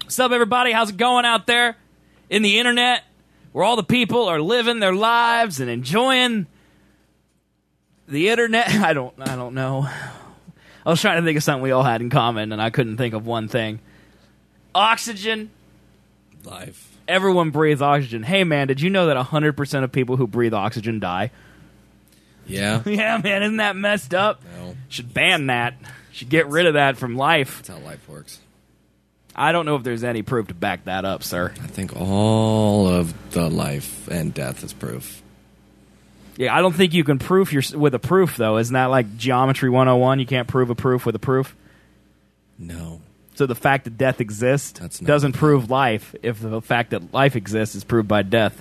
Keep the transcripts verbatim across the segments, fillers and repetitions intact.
What's up, everybody? How's it going out there in the internet where all the people are living their lives and enjoying the internet? I don't, I don't know. I was trying to think of something we all had in common, and I couldn't think of one thing. Oxygen. Life. Everyone breathes oxygen. Hey, man, did you know that one hundred percent of people who breathe oxygen die? Yeah. Yeah, man, isn't that messed up? No. Should ban that. Should get rid of that from life. That's how life works. I don't know if there's any proof to back that up, sir. I think all of the life and death is proof. Yeah, I don't think you can proof your with a proof, though. Isn't that like Geometry one oh one? You can't prove a proof with a proof? No. So the fact that death exists That's not doesn't prove life if the fact that life exists is proved by death.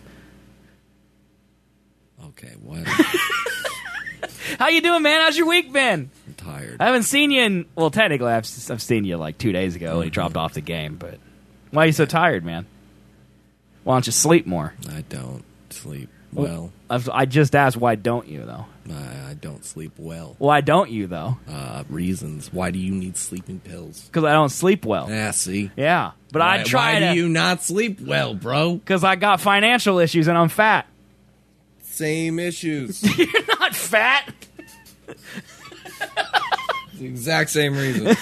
Okay, what? How you doing, man? How's your week been? I'm tired. I haven't seen you in... Well, technically, I've, I've seen you like two days ago, mm-hmm. and you dropped off the game, but... Why are you so tired, man? Why don't you sleep more? I don't sleep well. I've, I just asked, why don't you, though? I, I don't sleep well. Why don't you, though? Uh, reasons. Why do you need sleeping pills? Because I don't sleep well. Yeah, see? Yeah, but why, I try why to... Why do you not sleep well, bro? Because I got financial issues and I'm fat. Same issues. You're not fat. The exact same reason.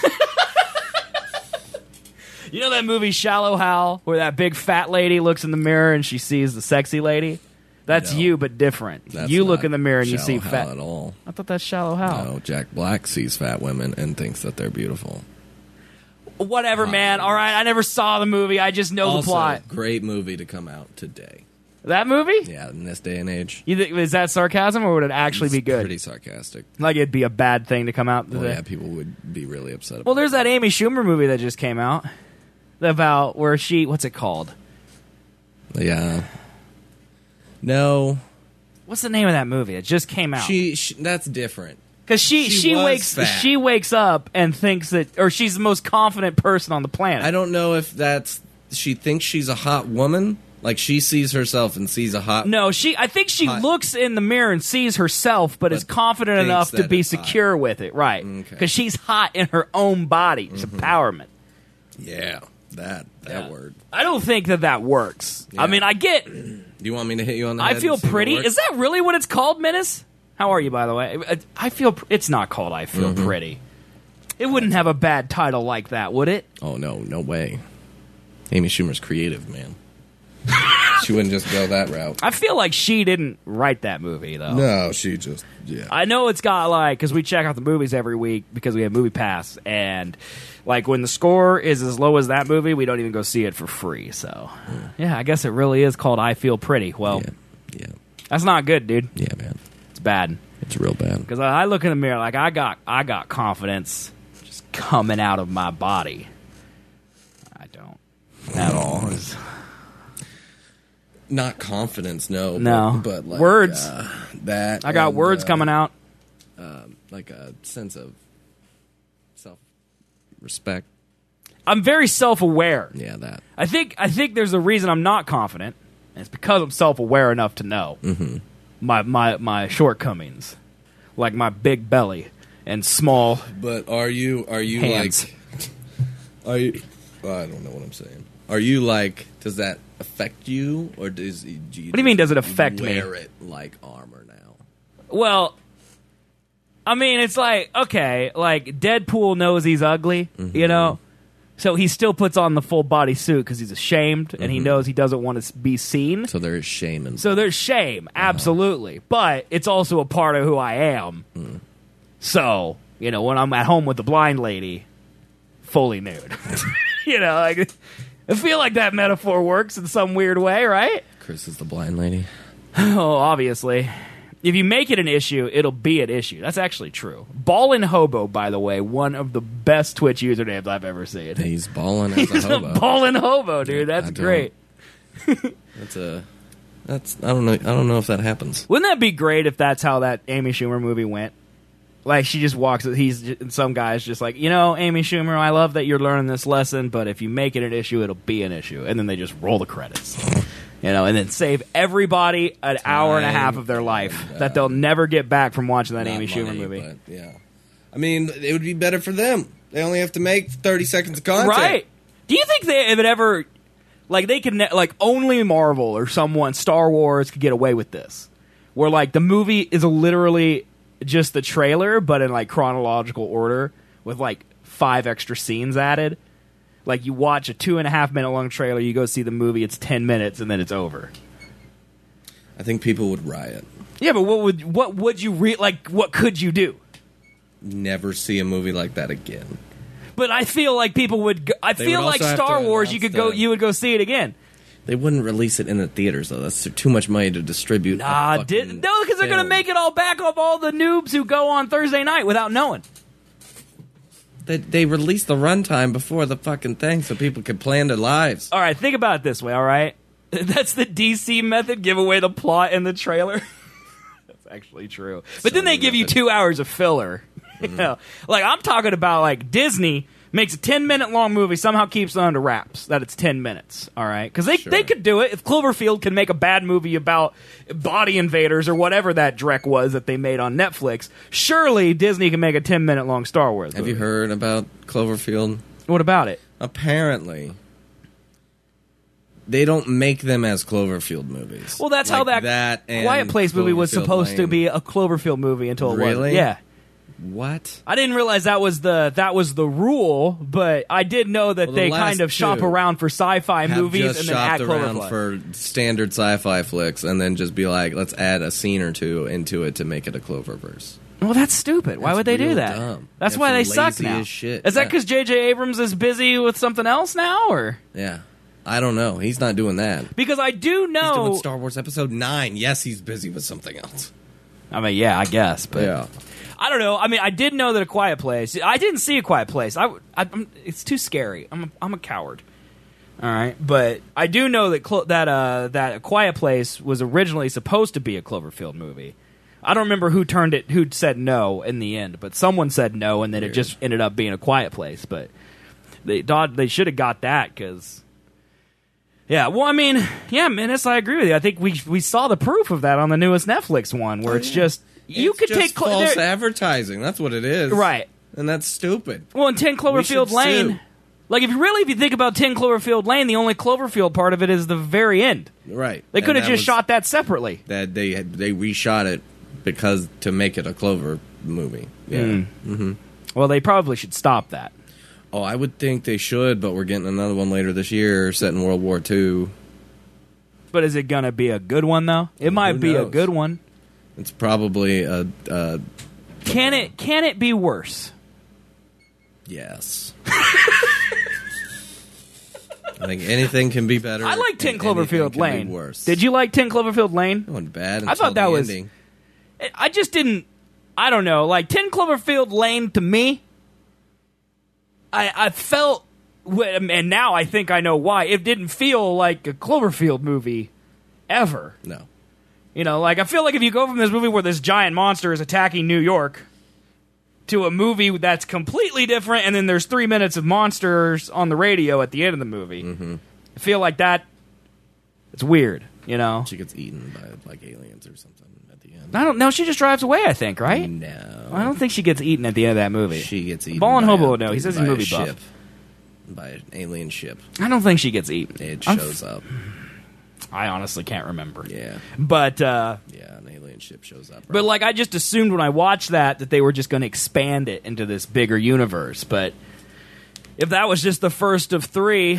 You know that movie Shallow Hal, where that big fat lady looks in the mirror and she sees the sexy lady? That's no, you, but different. That's you look in the mirror and you see Hal fat. At all. I thought that's Shallow Hal. No, Jack Black sees fat women and thinks that they're beautiful. Whatever, man. All right, I never saw the movie. I just know also, the plot. Great movie to come out today. That movie? Yeah, in this day and age. You th- is that sarcasm, or would it actually it's be good? Pretty sarcastic. Like it'd be a bad thing to come out today? Well, yeah, people would be really upset about Well, there's that. that Amy Schumer movie that just came out. About where she... What's it called? Yeah. No. What's the name of that movie? It just came out. She, she That's different. Because she, She she was wakes fat. she wakes up and thinks that... Or she's the most confident person on the planet. I don't know if that's... She thinks she's a hot woman. Like, she sees herself and sees a hot... No, she. I think she hot, looks in the mirror and sees herself, but, but is confident enough to be secure hot. with it. Right. Because okay. she's hot in her own body. It's mm-hmm. empowerment. Yeah. That that yeah. word. I don't think that that works. Yeah. I mean, I get... Do you want me to hit you on the I head feel and see pretty. what works? Is that really what it's called, Menace? How are you, by the way? I feel... It's not called I Feel mm-hmm. Pretty. It wouldn't have a bad title like that, would it? Oh, no. No way. Amy Schumer's creative, man. She wouldn't just go that route. I feel like she didn't write that movie, though. No, she just... Yeah. I know it's got, like... Because we check out the movies every week because we have Movie Pass, and... Like, when the score is as low as that movie, we don't even go see it for free, so... Mm. Yeah, I guess it really is called I Feel Pretty. Well, yeah. yeah. That's not good, dude. Yeah, man. It's bad. It's real bad. Because I, I look in the mirror, like, I got I got confidence just coming out of my body. I don't. At all. It's, not confidence, no. No. But, but like... Words. Uh, that. I got and, words uh, coming out. Uh, like a sense of self-respect. I'm very self-aware. Yeah, that. I think I think there's a reason I'm not confident, and it's because I'm self-aware enough to know mm-hmm. my, my, my shortcomings. Like my big belly and small But are you, are you hands. like... Are you... Well, I don't know what I'm saying. Are you like... Does that affect you? Or does... Do you what do you mean, does it affect wear me? Wear it like armor now? Well... I mean, it's like, okay, like, Deadpool knows he's ugly, mm-hmm. you know? So he still puts on the full body suit because he's ashamed, mm-hmm. and he knows he doesn't want to be seen. So there is shame in So there's shame, uh-huh. absolutely. But it's also a part of who I am. Mm. So, you know, when I'm at home with the blind lady, fully nude. You know, like, I feel like that metaphor works in some weird way, right? Chris is the blind lady. Oh, obviously. If you make it an issue, it'll be an issue. That's actually true. Ballin' Hobo, by the way, one of the best Twitch usernames I've ever seen. He's ballin' as He's a hobo. a ballin' hobo, dude. That's great. That's a. That's I don't know. I don't know if that happens. Wouldn't that be great if that's how that Amy Schumer movie went? Like she just walks. He's and some guy's just like, you know, Amy Schumer, I love that you're learning this lesson, but if you make it an issue, it'll be an issue, and then they just roll the credits. You know, and then save everybody an Time, hour and a half of their life and, uh, that they'll never get back from watching that Amy Schumer money, movie. But, yeah, I mean, it would be better for them. They only have to make thirty seconds of content. Right. Do you think they if it ever like they could ne- like only Marvel or someone Star Wars could get away with this, where like the movie is literally just the trailer, but in like chronological order with like five extra scenes added. Like you watch a two and a half minute long trailer, you go see the movie, it's ten minutes, and then it's over. I think people would riot. Yeah, but what would what would you re- like? What could you do? Never see a movie like that again. But I feel like people would. Go, I They feel would like also have Star to Wars, you announce could go, the- you would go see it again. They wouldn't release it in the theaters though. That's too much money to distribute. a Nah, fucking did no, because they're gonna film. make it all back off all the noobs who go on Thursday night without knowing. They, they released the runtime before the fucking thing so people could plan their lives. All right, think about it this way. All right, that's the D C method. Give away the plot in the trailer. That's actually true. But then they Sony give you method. two hours of filler. You know, like I'm talking about, like Disney makes a ten minute long movie, somehow keeps it under wraps that it's ten minutes. All right, because they Sure. they could do it. If Cloverfield can make a bad movie about body invaders or whatever that dreck was that they made on Netflix, surely Disney can make a ten minute long Star Wars. Have movie. you heard about Cloverfield? What about it? Apparently, they don't make them as Cloverfield movies. Well, that's how Like that, that and Quiet Place movie was Cloverfield supposed to Lane. be a Cloverfield movie until it wasn't. Really? Yeah. What? I didn't realize that was the that was the rule, but I did know that Well, the they last kind of shop two around for sci-fi Have movies just and then shopped add around Cloverfield. for standard sci-fi flicks and then just be like, let's add a scene or two into it to make it a Cloververse. Well, that's stupid. Why That's would they do real that? dumb. That's That's why they lazy suck now. as shit. Is that Yeah. because J J Abrams is busy with something else now, or Yeah. I don't know. He's not doing that. because I do He's know? doing Star Wars Episode nine. Yes, he's busy with something else. I mean, yeah, I guess, but Yeah. I don't know. I mean, I did know that A Quiet Place. I didn't see A Quiet Place. I, I I'm, it's too scary. I'm a, I'm a coward. All right, but I do know that Clo- that uh, that A Quiet Place was originally supposed to be a Cloverfield movie. I don't remember who turned it, who said no in the end, but someone said no, and then Weird. it just ended up being A Quiet Place. But they thought they should have got that because. Yeah, well, I mean, yeah, Menace, I agree with you. I think we we saw the proof of that on the newest Netflix one, where Oh, it's yeah. just you It's could just take Clo- false there- advertising. That's what it is. right. And that's stupid. Well, in ten Cloverfield should Lane, sue. like if you really if you think about ten Cloverfield Lane, the only Cloverfield part of it is the very end. Right. They could And have that just was- shot that separately. that they had, they reshot it because to make it a Clover movie. Yeah. Mm. Mm-hmm. Well, they probably should stop that. Oh, I would think they should, but we're getting another one later this year, set in World War Two. But is it gonna be a good one though? It might who be a knows? good one. It's probably a, a Can it? Can it be worse? yes. I think anything can be better. I like ten and anything Cloverfield can Lane. Be worse. Did you like ten Cloverfield Lane? It wasn't bad. I thought until that the was- ending. I just didn't. I don't know. Like ten Cloverfield Lane to me, I I felt, and now I think I know why. It didn't feel like a Cloverfield movie ever. No. You know, like I feel like if you go from this movie where this giant monster is attacking New York to a movie that's completely different, and then there's three minutes of monsters on the radio at the end of the movie, Mm-hmm. I feel like that. It's weird. You know, She gets eaten by like aliens or something at the end. I don't know. She just drives away. I think, right? No. I don't think she gets eaten at the end of that movie. She gets eaten. Ball and by Hobo a- would know. He says he's by a movie buff. ship. By an alien ship. I don't think she gets eaten. It I'm shows f- up. I honestly can't remember. Yeah. But uh, Yeah, an alien ship shows up. but like I just assumed when I watched that that they were just going to expand it into this bigger universe. But if that was just the first of three,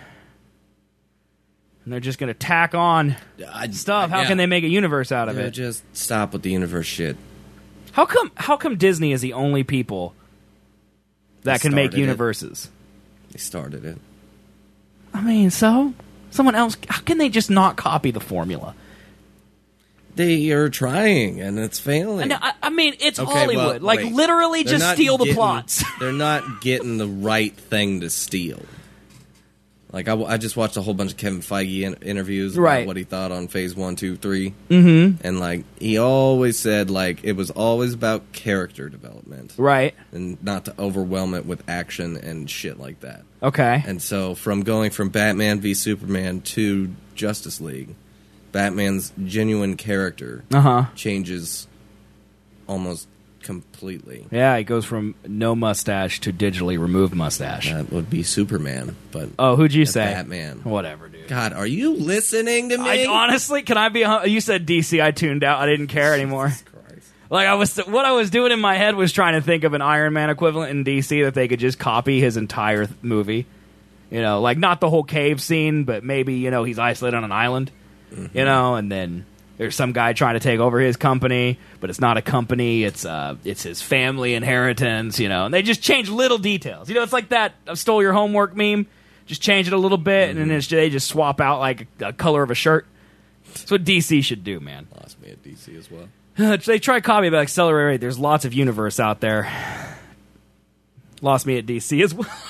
and they're just going to tack on I, stuff, how yeah. can they make a universe out of Yeah, it? just stop with the universe shit. How come? How come Disney is the only people that They can make started it. universes? They started it. I mean, so someone else. How can they just not copy the formula? They are trying, and it's failing. I, I, I mean, it's Okay, Hollywood. well, like, wait. literally They're just not steal the getting- plots. They're not getting the right thing to steal. Like, I, I just watched a whole bunch of Kevin Feige in, interviews about Right. what he thought on Phase one, two, three. Mm-hmm. And, like, he always said, like, it was always about character development. Right. And not to overwhelm it with action and shit like that. Okay. And so, from going from Batman v Superman to Justice League, Batman's genuine character Uh huh. changes almost completely. Yeah, he goes from no mustache to digitally removed mustache. That would be Superman, but oh, who'd you that's say? Batman. Whatever, dude. God, are you listening to me? I, honestly, can I be? a- You said D C. I tuned out. I didn't care anymore. Jesus Christ. Like I was, what I was doing in my head was trying to think of an Iron Man equivalent in D C that they could just copy his entire th- movie. You know, like not the whole cave scene, but maybe you know he's isolated on an island. Mm-hmm. You know, and then there's some guy trying to take over his company, but it's not a company. It's uh, it's his family inheritance. You know, and they just change little details. You know, it's like that "I stole your homework" meme. Just change it a little bit, mm-hmm. and then it's, they just swap out like a, a color of a shirt. That's what D C should do, man. Lost me at D C as well. They try copy but accelerate. There's lots of universe out there. Lost me at D C as well.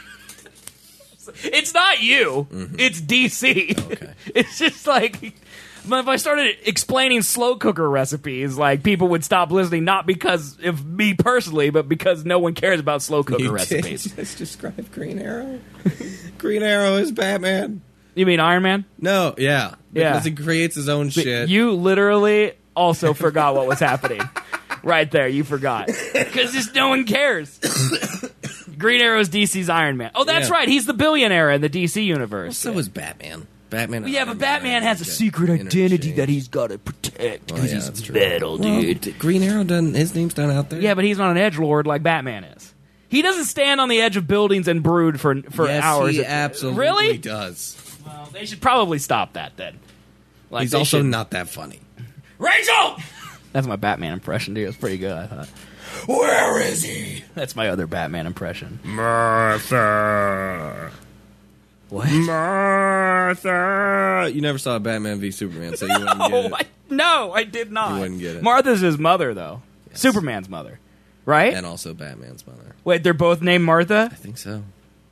It's not you. Mm-hmm. It's D C. Okay. It's just like if I started explaining slow cooker recipes, like people would stop listening, not because of me personally, but because no one cares about slow cooker you recipes. Did just describe Green Arrow. Green Arrow is Batman. You mean Iron Man? No, yeah, because yeah. he creates his own but shit. You literally also forgot what was happening. Right there, you forgot. Because just no one cares. Green Arrow's D C's Iron Man. Oh, that's yeah. right. He's the billionaire in the D C universe. Well, so yeah. is Batman. Batman. Yeah, but Batman has a secret identity that he's got to protect because oh, yeah, he's metal, dude. Well, Green Arrow doesn't. His name's not out there. Yeah, but he's not an edgelord like Batman is. He doesn't stand on the edge of buildings and brood for for yes, hours. He absolutely really does. Well, they should probably stop that then. Like he's also should. not that funny. Rachel. That's my Batman impression, dude. It's pretty good, I thought. Where is he? That's my other Batman impression. Martha. What? Martha. You never saw Batman v Superman, so you wouldn't no, get it. I, no, I did not. You wouldn't get it. Martha's his mother, though. Yes. Superman's mother. Right? And also Batman's mother. Wait, they're both named Martha? I think so.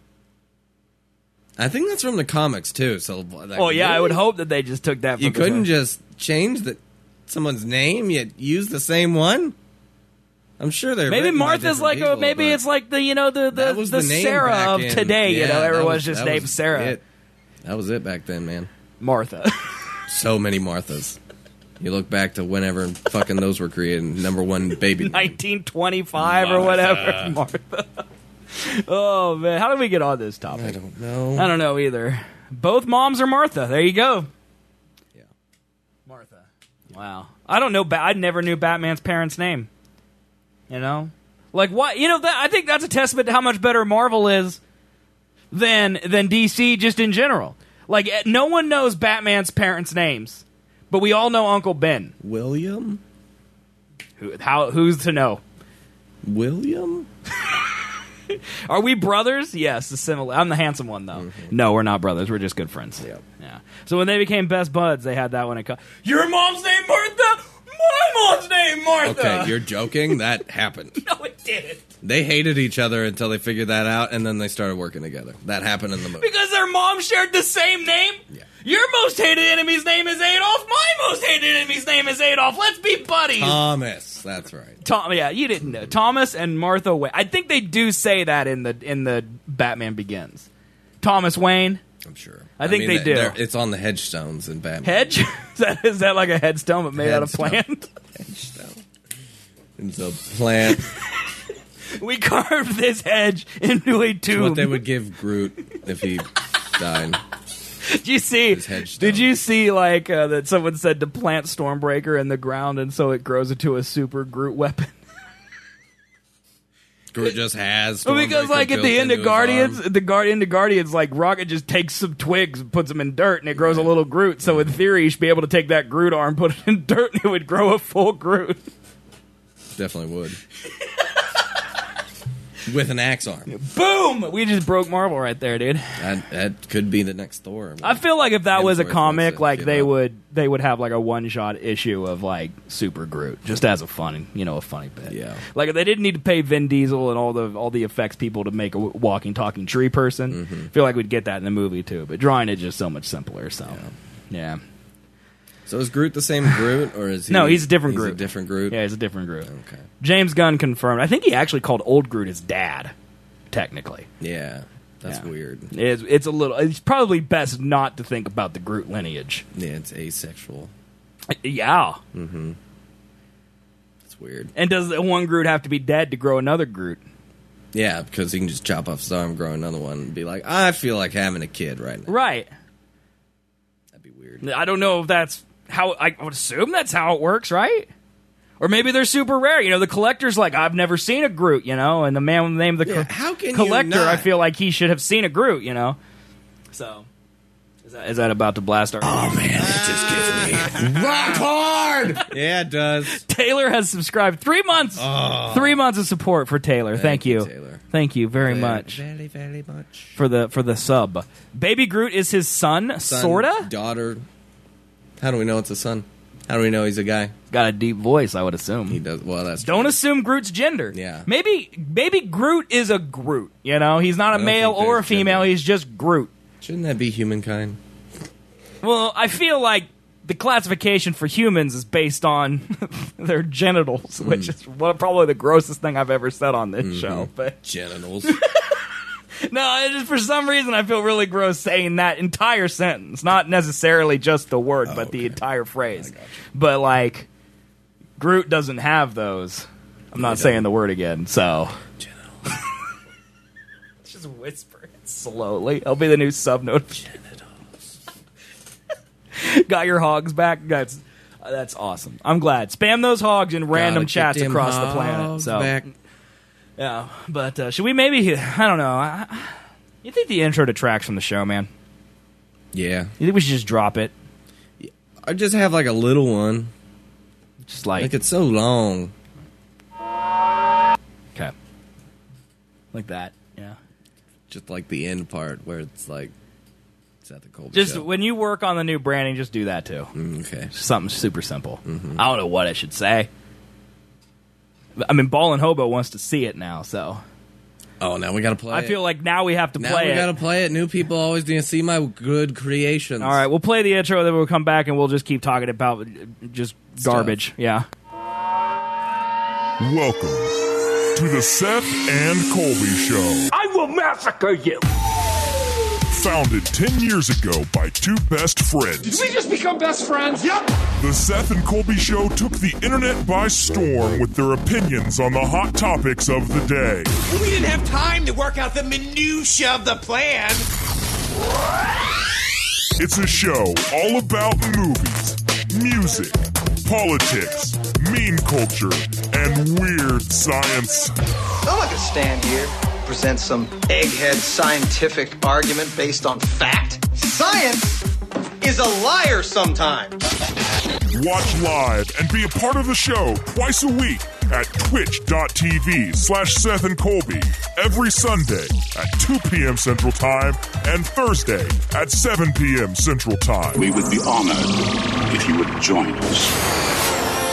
I think that's from the comics, too. So, like, oh, yeah, really? I would hope that they just took that from You couldn't one. just change the, someone's name, yet use the same one? I'm sure they're maybe Martha's like people, a, maybe it's like the you know the the, the, the Sarah of in, today. Yeah, you know, everyone's was, just named Sarah. It. That was it back then, man. Martha. So many Marthas. You look back to whenever fucking those were created. Number one baby. nineteen twenty-five or whatever. Martha. Oh man, how did we get on this topic? I don't know. I don't know either. Both moms are Martha. There you go. Yeah, Martha. Wow. I don't know. I never knew Batman's parents' name. You know, like what? You know, that, I think that's a testament to how much better Marvel is than than D C just in general. Like, no one knows Batman's parents' names, but we all know Uncle Ben. William? Who? How? Who's to know? William? Are we brothers? Yes, the similar. I'm the handsome one, though. Mm-hmm. No, we're not brothers. We're just good friends. Yep. Yeah. So when they became best buds, they had that one. Co- Your mom's name Martha. My mom's name Martha. Okay, you're joking. That happened. No, it didn't. They hated each other until they figured that out, and then they started working together. That happened in the movie. Because their mom shared the same name? Yeah. Your most hated enemy's name is Adolf. My most hated enemy's name is Adolf. Let's be buddies. Thomas. That's right. Tom. Yeah, you didn't know. Thomas and Martha Wayne. I think they do say that in the in the Batman Begins. Thomas Wayne. I'm sure. I think I mean, they do. It's on the hedgestones in Batman. Hedge? is, that, is that like a headstone but made Headstone. out of plant? Hedgestone. It's a plant. We carved this hedge into a tomb. It's what they would give Groot if he died. Did you see? Did you see like uh, that? Someone said to plant Stormbreaker in the ground, and so it grows into a super Groot weapon. Groot just has. Well, because like at the end of Guardians, the Guardian, the Guardians, like Rocket just takes some twigs, and puts them in dirt, and it grows right. a little Groot. So in theory, you should be able to take that Groot arm, put it in dirt, and it would grow a full Groot. Definitely would. With an axe arm. Boom! We just broke Marvel right there, dude. That, that could be the next Thor. I feel like if that was a comic, like they up. would they would have like a one shot issue of like Super Groot, just as a fun, you know, a funny bit. Yeah. Like if they didn't need to pay Vin Diesel and all the all the effects people to make a walking, talking tree person, mm-hmm. I feel like we'd get that in the movie too. But drawing it just so much simpler. So, yeah. yeah. So is Groot the same Groot, or is he? No, he's a different he's Groot. A different Groot. Yeah, he's a different Groot. Okay. James Gunn confirmed. I think he actually called old Groot his dad. Technically, yeah, that's yeah. weird. It's, it's a little. It's probably best not to think about the Groot lineage. Yeah, it's asexual. Yeah. Mm-hmm. That's weird. And does one Groot have to be dead to grow another Groot? Yeah, because he can just chop off his arm, grow another one, and be like, I feel like having a kid right now. Right. That'd be weird. I don't know if that's how... I would assume that's how it works, right? Or maybe they're super rare. You know, the collector's like, I've never seen a Groot, you know? And the man with the name of the Yeah, co- how can you collector, not? I feel like he should have seen a Groot, you know? So... Is that, is that about to blast our... Oh, man, it just gives me rock hard! Yeah, it does. Taylor has subscribed. Three months. Oh. Three months of support for Taylor. Thank, Thank you. you, Taylor. Thank you very, Very, much. Very, very much. For the for the sub. Baby Groot is his son, Son, sorta? daughter. How do we know it's a son? How do we know he's a guy? Got a deep voice, I would assume. He does. Well, that's Don't true. assume Groot's gender. Yeah. Maybe Baby Groot is a Groot, you know? He's not a I don't male think or a there's female, gender. he's just Groot. Shouldn't that be humankind? Well, I feel like the classification for humans is based on their genitals, which is what, probably the grossest thing I've ever said on this show. But Genitals. no, it just for some reason I feel really gross saying that entire sentence, not necessarily just the word, Oh, but the okay. entire phrase. I got you. But like, Groot doesn't have those. I'm not He saying doesn't. the word again, so Genitals. just whisper it slowly. I'll be the new sub note. Got your hogs back? That's uh, that's awesome. I'm glad. Spam those hogs in random Gotta get chats them across the planet. hogs So back. yeah, but uh, should we maybe? I don't know. I, you think the intro detracts from the show, man? Yeah. You think we should just drop it? I just have like a little one. Just like, Like it's so long. okay, like that. Yeah. Just like the end part where it's like Seth and Colby Just show. when you work on the new branding, just do that too. Mm, okay. Just something super simple. Mm-hmm. I don't know what I should say. I mean, Ballin' Hobo wants to see it now, so Oh, now we gotta play. I it. feel like now we have to now play we it. gotta play it. New people always gonna see my good creations. All right, we'll play the intro, then we'll come back and we'll just keep talking about just Stuff. garbage. Yeah. Welcome to the Seth and Colby Show. I will massacre you! Founded ten years ago by two best friends, Did we just become best friends? Yep! the Seth and Colby Show took the internet by storm with their opinions on the hot topics of the day. We didn't have time to work out the minutia of the plan. It's a show all about movies, music, politics, meme culture, and weird science. I'm not going to stand here and present some egghead scientific argument based on fact. Science is a liar sometimes. Watch live and be a part of the show twice a week at twitch.tv slash Seth and Colby every Sunday at two p.m. Central Time and Thursday at seven p.m. Central Time. We would be honored if you would join us.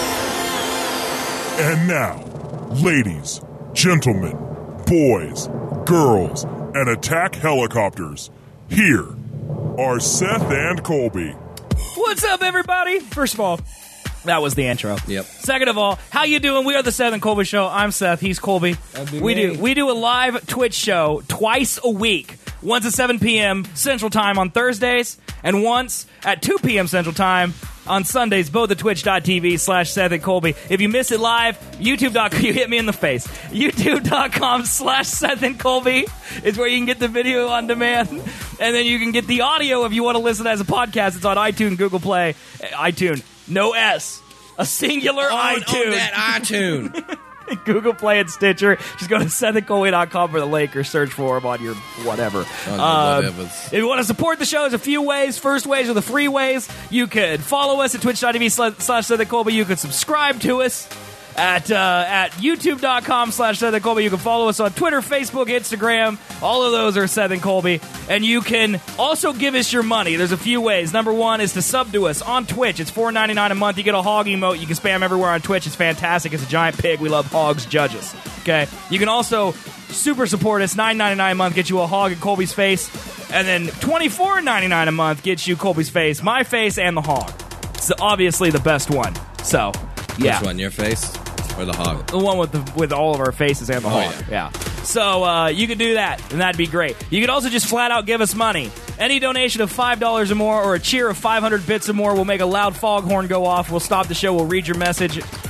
And now, ladies, gentlemen, boys, girls, and attack helicopters, here are Seth and Colby. What's up, everybody? First of all, that was the intro. Yep. Second of all, how you doing? We are the Seth and Colby Show. I'm Seth. He's Colby. That'd be We me. do we do a live Twitch show twice a week. Once at seven p.m. Central Time on Thursdays, and once at two p.m. Central Time on Sundays, both at twitch.tv slash Seth and Colby. If you miss it live, YouTube dot com, you hit me in the face. YouTube.com slash Seth and Colby is where you can get the video on demand. And then you can get the audio if you want to listen as a podcast. It's on iTunes, Google Play, iTunes, no S, a singular On, iTunes. on that iTunes. Google Play and Stitcher. Just go to Seth and Colby dot com for the link or search for them on your whatever. On the Uh, whatevers. if you want to support the show, there's a few ways. First ways are the free ways. You could follow us at twitch.tv slash Seth and Colby. You could subscribe to us at uh, at youtube.com slash Seth and Colby. You can follow us on Twitter, Facebook, Instagram. All of those are Seth and Colby. And you can also give us your money. There's a few ways. Number one is to sub to us on Twitch. It's four ninety-nine a month. You get a hog emote. You can spam everywhere on Twitch. It's fantastic. It's a giant pig. We love hogs. Judge us. Okay? You can also super support us. nine ninety-nine a month gets you a hog in Colby's face. And then twenty-four ninety-nine a month gets you Colby's face, my face, and the hog. It's obviously the best one. So, yeah. Which one, your face or the hog? The one with the, with all of our faces and the Oh, hog. Yeah. So uh, you can do that, and that'd be great. You could also just flat out give us money. Any donation of five dollars or more, or a cheer of five hundred bits or more, will make a loud foghorn go off. We'll stop the show. We'll read your message.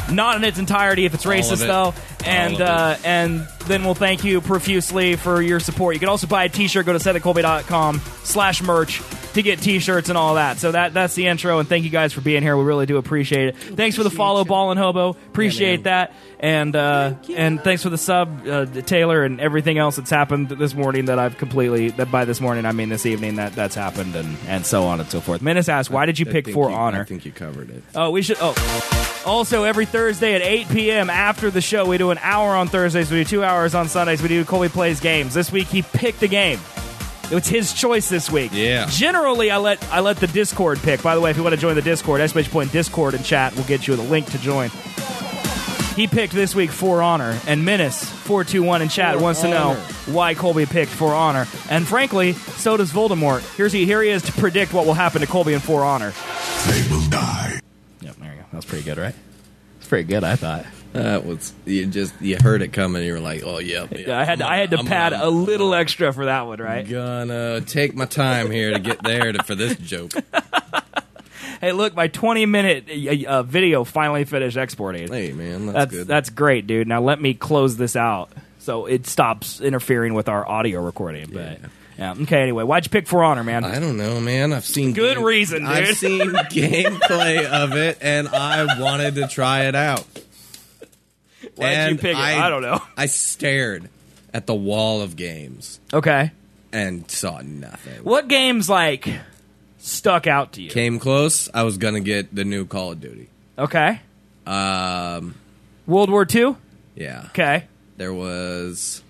Not in its entirety if it's racist, though. And uh, and then we'll thank you profusely for your support. You can also buy a t-shirt. Go to seth colby dot com slash merch to get t-shirts and all that. So that that's the intro, and thank you guys for being here. We really do appreciate it. Thanks for the follow, Ball and Hobo. Appreciate yeah, that. And uh, and thanks for the sub, uh, Taylor, and everything else that's happened this morning that I've completely, that by this morning I mean this evening, that that's happened, and, and so on and so forth. Menace asked, why did you I pick For you, Honor? I think you covered it. Oh, we should, oh. Also, every Thursday at eight p.m. after the show, we do an hour on Thursdays, we do two hours on Sundays, we do Colby Plays Games. This week, he picked a game. It's his choice this week. Yeah. Generally, I let I let the Discord pick. By the way, if you want to join the Discord, exclamation point Discord and chat, we'll get you the link to join. He picked this week For Honor, and Menace four two one in chat For wants to Honor. know why Colby picked For Honor. And frankly, so does Voldemort. Here's he, here he is to predict what will happen to Colby in For Honor. They will die. Yep, there you go. That was pretty good, right? It's pretty good, I thought. That was you just you heard it coming. And you were like, oh yep. yep Yeah, I had to, I had to I'm pad gonna, a little extra for that one, right? Gonna take my time here to get there to, for this joke. Hey, look, my twenty minute uh, video finally finished exporting. Hey, man, that's, That's good. that's great, dude. Now let me close this out so it stops interfering with our audio recording. But yeah, okay. Anyway, why'd you pick For Honor, man? I don't know, man. I've seen Good game- reason, dude. I've seen gameplay of it, and I wanted to try it out. Why'd and you pick it? I, I don't know. I stared at the wall of games Okay, and saw nothing. what games like stuck out to you? Came close. I was gonna get the new Call of Duty. Okay, Um, World War Two. yeah. Okay, There was.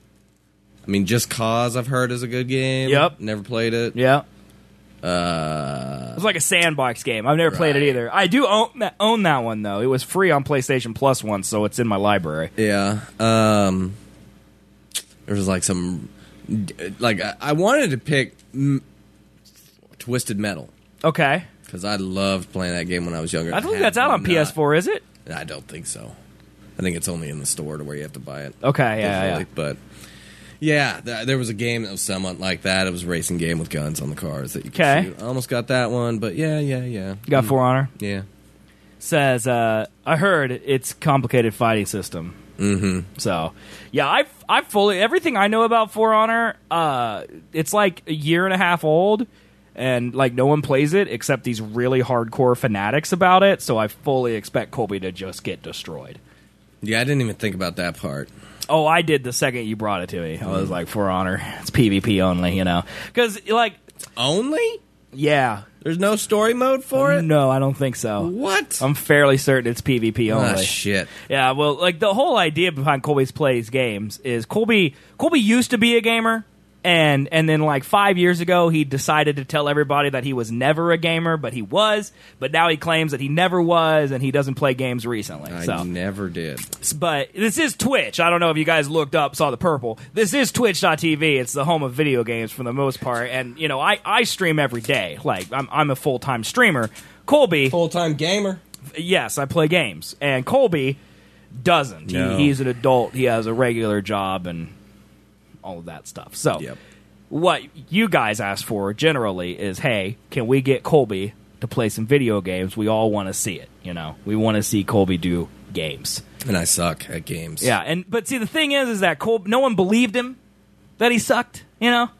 I mean, Just Cause I've heard is a good game. Yep. Never played it. yeah. Uh, It was like a sandbox game. I've never played it Right. either. I do own that, own that one though. It was free on PlayStation Plus once, so it's in my library. yeah. Um, there was like some. Like, I, I wanted to pick m- Twisted Metal. Okay, Because I loved playing that game when I was younger. I don't think Had that's out on not- P S four, is it? I don't think so. I think it's only in the store to where you have to buy it. Okay, yeah, yeah. digitally. But yeah, th- there was a game that was somewhat like that. It was a racing game with guns on the cars that you could Okay. shoot. I almost got that one, but yeah, yeah, yeah. You got For Honor. Yeah. Says, uh, I heard it's complicated fighting system. Mm-hmm. So, yeah, I I fully everything I know about For Honor. Uh, it's like a year and a half old, and like no one plays it except these really hardcore fanatics about it. So I fully expect Colby to just get destroyed. Yeah, I didn't even think about that part. Oh, I did the second you brought it to me. I was like, For Honor, it's PvP only, you know, because like, Only? yeah, There's no story mode for it? no, I don't think so. What? I'm fairly certain it's PvP only. Ah, shit. Yeah, well, like the whole idea behind Colby's Plays Games is Colby Colby used to be a gamer, and and then like five years ago he decided to tell everybody that he was never a gamer, but he was. But now he claims that he never was, and he doesn't play games recently. I so, never did. but this is Twitch. I don't know if you guys looked up, saw the purple. This is Twitch dot T V. It's the home of video games for the most part, and you know I I stream every day. Like I'm I'm a full time streamer. Colby. Full-time gamer? Yes, I play games, and Colby doesn't. No. He, he's an adult. He has a regular job and all of that stuff. So, Yep. what you guys ask for generally is, hey, can we get Colby to play some video games? We all want to see it. You know, we want to see Colby do games. And I suck at games. Yeah, and but see, the thing is, is that Colby, no one believed him that he sucked. You know,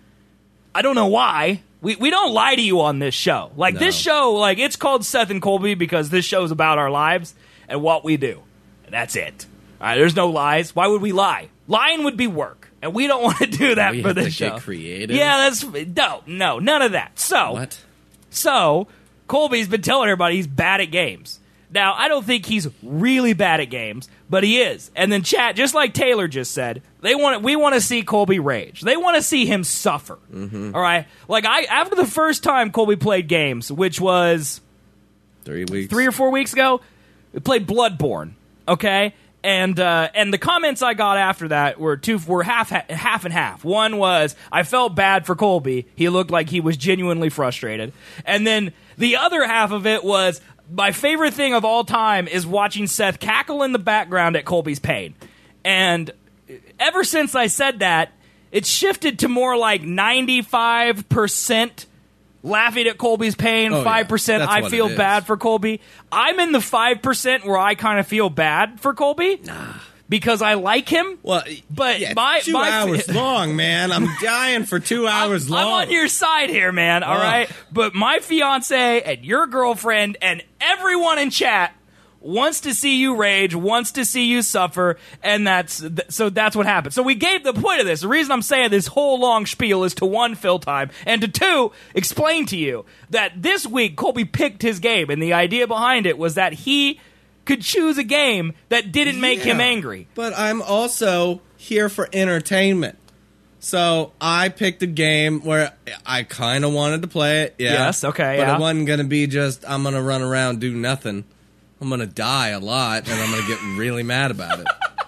I don't know why. We we don't lie to you on this show. Like No. this show, like it's called Seth and Colby because this show's about our lives and what we do. And that's it. All right, there's no lies. Why would we lie? Lying would be work, and we don't want to do that We for have this to show. get creative? Yeah, that's no, no, none of that. So What? so, Colby's been telling everybody he's bad at games. Now, I don't think he's really bad at games, but he is. And then chat, just like Taylor just said, they want we want to see Colby rage. They want to see him suffer. Mm-hmm. All right? Like I after the first time Colby played games, which was Three weeks. three or four weeks ago, we played Bloodborne, okay? And uh, and the comments I got after that were two were half half and half. One was I felt bad for Colby. He looked like he was genuinely frustrated. And then the other half of it was my favorite thing of all time is watching Seth cackle in the background at Colby's pain. And ever since I said that, it's shifted to more like ninety-five percent laughing at Colby's pain, Oh, five percent yeah. That's I what feel it is. bad for Colby. I'm in the five percent where I kind of feel bad for Colby. Nah. Because I like him. Well, but yeah, my two my, hours long, man. I'm dying for two hours I'm, long. I'm on your side here, man. All Ugh. right, but my fiance and your girlfriend and everyone in chat wants to see you rage, wants to see you suffer, and that's th- so that's what happened. So we gave the point of this. The reason I'm saying this whole long spiel is to one, fill time, and to two, explain to you that this week Colby picked his game, and the idea behind it was that he could choose a game that didn't make him Yeah, angry. But I'm also here for entertainment. So I picked a game where I kind of wanted to play it. Yeah. Yes, okay, But yeah. it wasn't going to be just, I'm going to run around, do nothing. I'm going to die a lot, and I'm going to get really mad about it.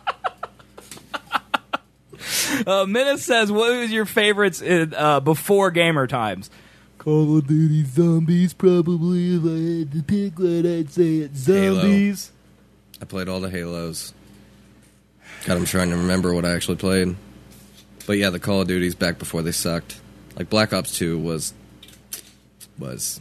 Uh, Minna says, what was your favorites in, uh, before gamer times? Call of Duty Zombies, probably. If I had to pick one, I'd say it's Zombies. I played all the Halos. God, I'm trying to remember what I actually played. But yeah, the Call of Duties back before they sucked. Like Black Ops two was was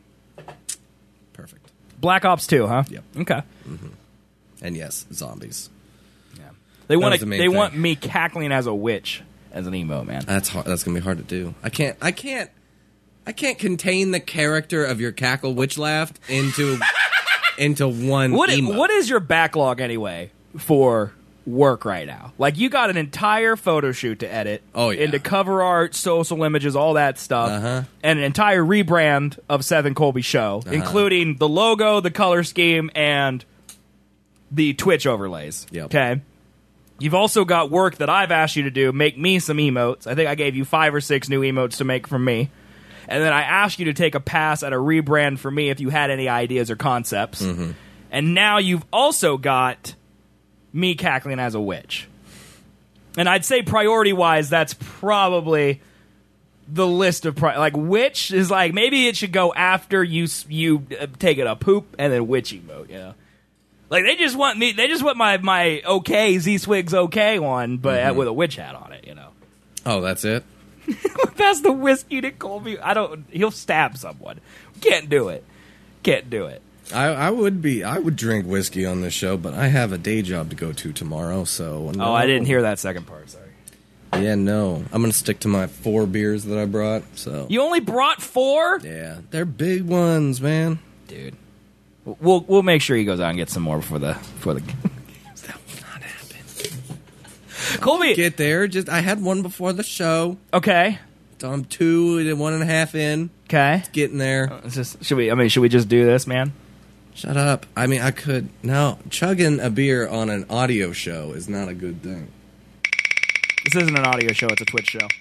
perfect. Black Ops two, huh? Yep. Okay. And yes, zombies. They That want was the main they thing. want me cackling as a witch as an emote, man. That's hard. That's gonna be hard to do. I can't. I can't. I can't contain the character of your cackle witch laugh into into one. What emote. what is your backlog anyway for work right now? Like you got an entire photo shoot to edit. Oh, yeah. Into cover art, social images, all that stuff, Uh-huh. and an entire rebrand of Seth and Colby Show, Uh-huh. including the logo, the color scheme, and the Twitch overlays. Yep. Okay. You've also got work that I've asked you to do, make me some emotes. I think I gave you five or six new emotes to make from me. And then I asked you to take a pass at a rebrand for me if you had any ideas or concepts. Mm-hmm. And now you've also got me cackling as a witch. And I'd say priority-wise, that's probably the list of... Pri- like, witch is like, maybe it should go after you s- you uh, take it a poop and then witch emote, you know? Like, they just want me... They just want my, my okay, Z-Swig's okay one, but Mm-hmm. with a witch hat on it, you know? Oh, that's it. That's the whiskey to Colby. I don't... He'll stab someone. Can't do it. Can't do it. I, I would be. I would drink whiskey on this show, but I have a day job to go to tomorrow. So no. Oh, I didn't hear that second part, sorry. Yeah, no. I'm gonna stick to my four beers that I brought. So You only brought four? yeah, they're big ones, man. Dude. We'll we'll make sure he goes out and gets some more before the before the That will not happen. Colby. Get there. Just I had one before the show. Okay. So I'm two and one and a half in. Okay. Getting there. It's just, should we I mean should we just do this, man? Shut up. I mean, I could. No, chugging a beer on an audio show is not a good thing. This isn't an audio show, it's a Twitch show.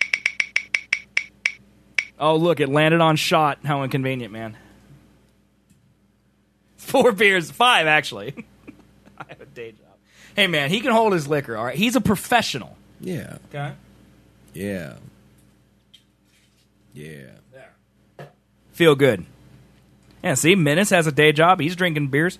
Oh, look, it landed on shot. How inconvenient, man. Four beers, five actually. I have a day job. Hey man, he can hold his liquor, all right? He's a professional. Yeah. Okay. Yeah. Yeah. Feel good. Yeah, see, Menace has a day job. He's drinking beers.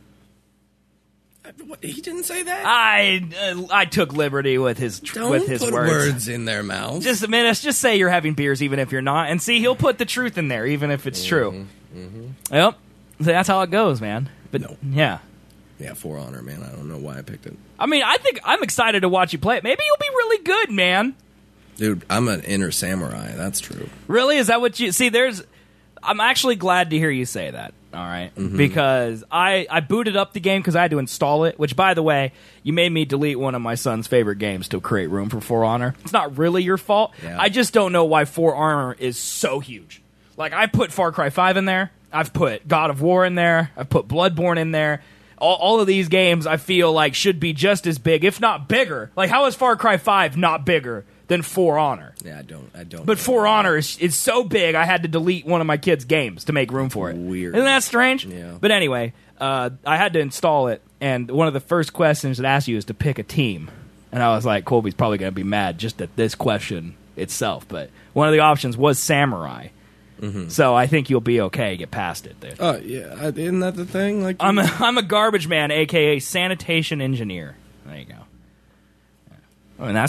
What, he didn't say that? I uh, I took liberty with his tr- Don't with his put words. words in their mouth. Just a minute. Just say you're having beers, even if you're not, and see he'll put the truth in there, even if it's true. Mm-hmm. Yep, so that's how it goes, man. But No. yeah, Yeah, For Honor, man. I don't know why I picked it. I mean, I think I'm excited to watch you play it. Maybe you'll be really good, man. Dude, I'm an inner samurai. That's true. Really, is that what you see? There's. I'm actually glad to hear you say that. All right, Mm-hmm. because I I booted up the game because I had to install it. Which, by the way, you made me delete one of my son's favorite games to create room for For Honor. It's not really your fault. Yeah. I just don't know why For Honor is so huge. Like I put Far Cry five in there. I've put God of War in there. I've put Bloodborne in there. All, all of these games I feel like should be just as big, if not bigger. Like how is Far Cry five not bigger than For Honor? Yeah, I don't. I don't. But know. For Honor is, is so big, I had to delete one of my kids' games to make room for it. Weird. Isn't that strange? Yeah. But anyway, uh, I had to install it, and one of the first questions it asks you is to pick a team. And I was like, Colby's probably going to be mad just at this question itself. But one of the options was Samurai. Mm-hmm. So I think you'll be okay. Get past it. There. Oh yeah, I- isn't that the thing? Like I'm a, I'm a garbage man, a k a sanitation engineer. There you go. I mean, that's...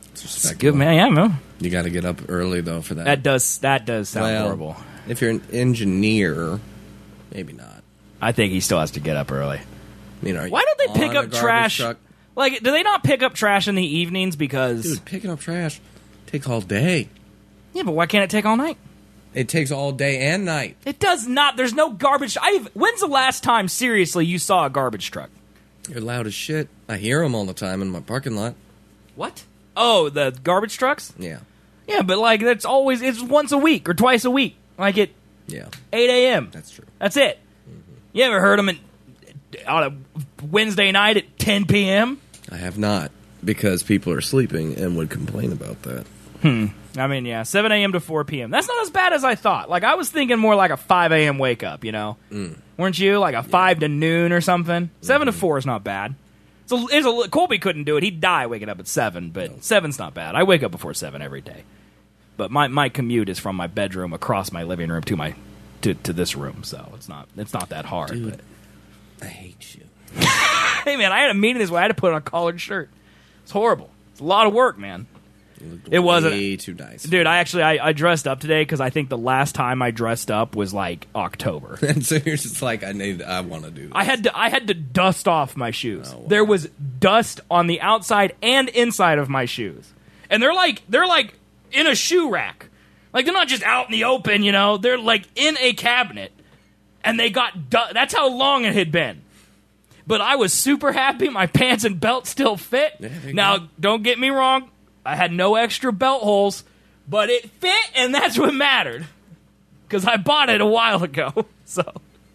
It's good, man. Yeah, man. You got to get up early though for that. That does that does sound well, horrible. If you're an engineer, maybe not. I think he still has to get up early. I mean, are Why don't they pick on a up garbage trash? truck? Like, do they not pick up trash in the evenings? Because Dude, picking up trash takes all day. yeah, but why can't it take all night? It takes all day and night. It does not. There's no garbage. I've, when's the last time, seriously, you saw a garbage truck? You're loud as shit. I hear them all the time in my parking lot. What? Oh, the garbage trucks? Yeah. Yeah, but like that's always it's once a week or twice a week. Like at Yeah. eight a.m. That's true. That's it. Mm-hmm. You ever heard them at, on a Wednesday night at ten p.m.? I have not, because people are sleeping and would complain about that. Hmm. I mean, yeah, seven a.m. to four p.m. That's not as bad as I thought. Like, I was thinking more like a five a.m. wake up, you know? Mm. Weren't you? Like a five to noon or something? Mm-hmm. seven to four is not bad. So it's a, Colby couldn't do it. He'd die waking up at seven, but no. seven's not bad. I wake up before seven every day. But my, my commute is from my bedroom across my living room to my to, to this room, so it's not it's not that hard. Dude, but. I hate you. Hey, man, I had a meeting this way. I had to put on a collared shirt. It's horrible. It's a lot of work, man. It wasn't way too nice, dude. I actually I, I dressed up today because I think the last time I dressed up was like October. And so you're just like, I need, I want to do this. I had to I had to dust off my shoes. Oh, wow. There was dust on the outside and inside of my shoes, and they're like they're like in a shoe rack, like they're not just out in the open, you know. They're like in a cabinet, and they got du- that's how long it had been. But I was super happy. My pants and belt still fit. Yeah, now, go. don't get me wrong. I had no extra belt holes, but it fit, and that's what mattered. Because I bought it a while ago. So,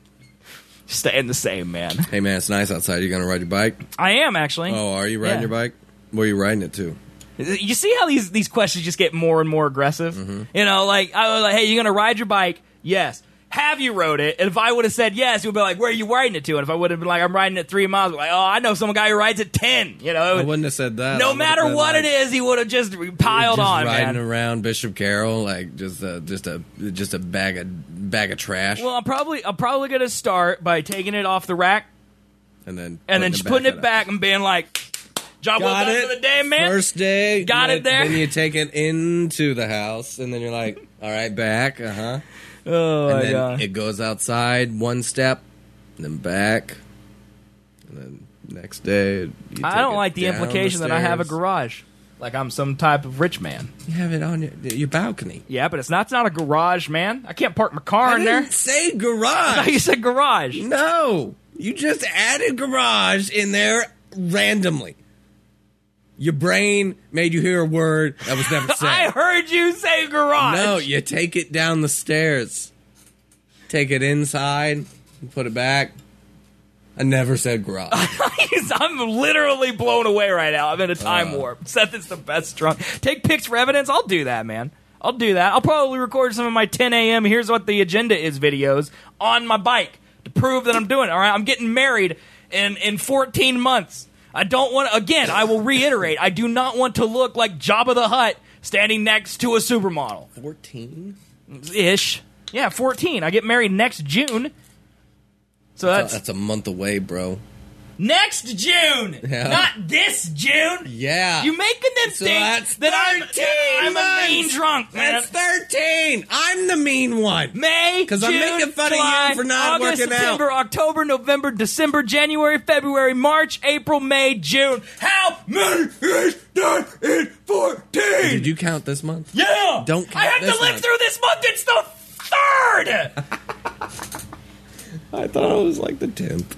staying the same, man. Hey, man, it's nice outside. You going to ride your bike? I am, actually. Oh, are you riding Yeah. your bike? Where are you riding it to? You see how these, these questions just get more and more aggressive? Mm-hmm. You know, like, I was like, hey, you going to ride your bike? Yes. Have you rode it? And if I would have said yes, he would be like, where are you riding it to? And if I would have been like, I'm riding it three miles, like, oh, I know some guy who rides it ten. You know, I wouldn't have said that. no I matter been what like, it is, he would have just piled just on, riding man. around Bishop Carroll like just a just a just a bag of bag of trash. Well, I'm probably I'm probably gonna start by taking it off the rack and then and then just putting it back and being like, job well Got done it for the day, man. First day, Got then- it there. Then you take it into the house, and then you're like, all right, back, uh huh. Oh And my then god. it goes outside one step, and then back, and then next day. You I take don't it like the down implication that I have a stairs. garage, like I'm some type of rich man. You have it on your, your balcony. Yeah, but it's not. It's not a garage, man. I can't park my car I in didn't there. say No, garage. you said garage. No, you just added garage in there randomly. Your brain made you hear a word that was never said. I heard you say garage. No, you take it down the stairs. Take it inside and put it back. I never said garage. I'm literally blown away right now. I'm in a time Uh. warp. Seth is the best drunk. Take pics for evidence. I'll do that, man. I'll do that. I'll probably record some of my ten a.m. Here's what the agenda is videos on my bike to prove that I'm doing it. All right, I'm getting married in in fourteen months. I don't want to, again, I will reiterate, I do not want to look like Jabba the Hutt standing next to a supermodel. fourteen? Ish. Yeah, fourteen. I get married next June. So that's, That's a month away, bro. next June! Yeah. Not this June! Yeah. You making them So think that's that I'm, thirteen I'm a months. mean drunk, man. That's thirteen. I'm the mean one. May, 'Cause I'm June, making fun of you July, for not August, working out. September, October, November, December, January, February, March, April, May, June. How many is that in fourteen? Did you count this month? Yeah! Don't count I have this to live month. through this month. It's the third! I thought it was like the tenth.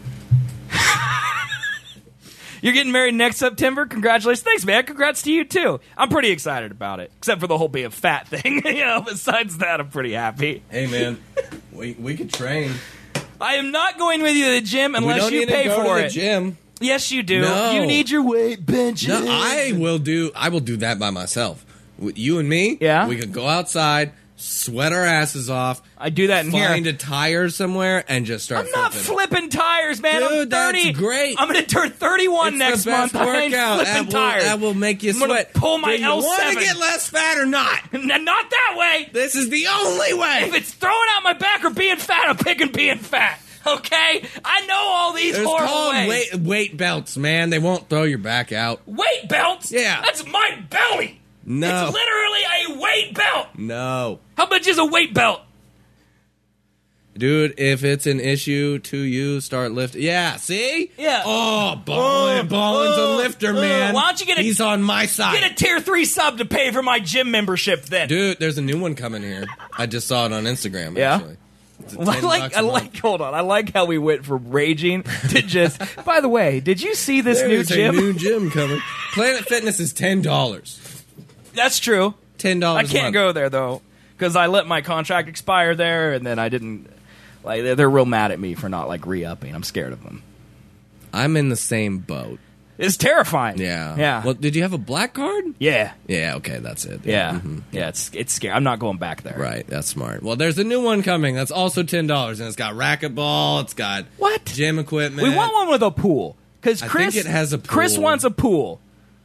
You're getting married next September? Congratulations. Thanks, man. Congrats to you, too. I'm pretty excited about it, except for the whole being fat thing. You know, besides that, I'm pretty happy. Hey, man, we we could train. I am not going with you to the gym we unless don't you need pay to go for to the it. gym. Yes, you do. No. You need your weight benches. No, I will do. I will do that by myself. With you and me, Yeah? we could go outside, sweat our asses off. I do that in here. Find a tire somewhere and just start. I'm not flipping. flipping tires, man. I'm Dude, that's thirty. great. I'm going to turn thirty-one It's next the best month. I ain't workout. flipping That will, tires. that will make you I'm gonna sweat. pull my Do you L want seven. to get less fat or not? N- Not that way. This is the only way. If it's throwing out my back or being fat, I'm picking being fat. Okay? I know all these There's horrible called ways. weight, weight belts, man. They won't throw your back out. Weight belts? Yeah. That's my belly. No. It's literally a weight belt. No. How much is a weight belt? Dude, if it's an issue to you, start lifting. Yeah, see? Yeah. Oh, Ballin, Uh, Ballin's uh, a lifter, uh, man. why don't you get a- He's on my side. Get a tier three sub to pay for my gym membership then. Dude, there's a new one coming here. I just saw it on Instagram, Yeah? actually. It's Well, I ten like, bucks I a like, month. hold on. I like how we went from raging to just, by the way, did you see this new There's gym? a new gym coming. Planet Fitness is ten dollars. That's true. ten dollars I can't go there though, because I let my contract expire there, and then I didn't, like, they're, they're real mad at me for not, like, re-upping. I'm scared of them. I'm in the same boat. It's terrifying. Yeah. Yeah. Well, did you have a black card? Yeah. Yeah, okay, that's it. Yeah. Mhm. Yeah, it's it's scary. I'm not going back there. Right, that's smart. Well, there's a new one coming that's also ten dollars, and it's got racquetball, it's got What? gym equipment. We want one with a pool. Because I Chris, think it has a Chris pool. wants a pool.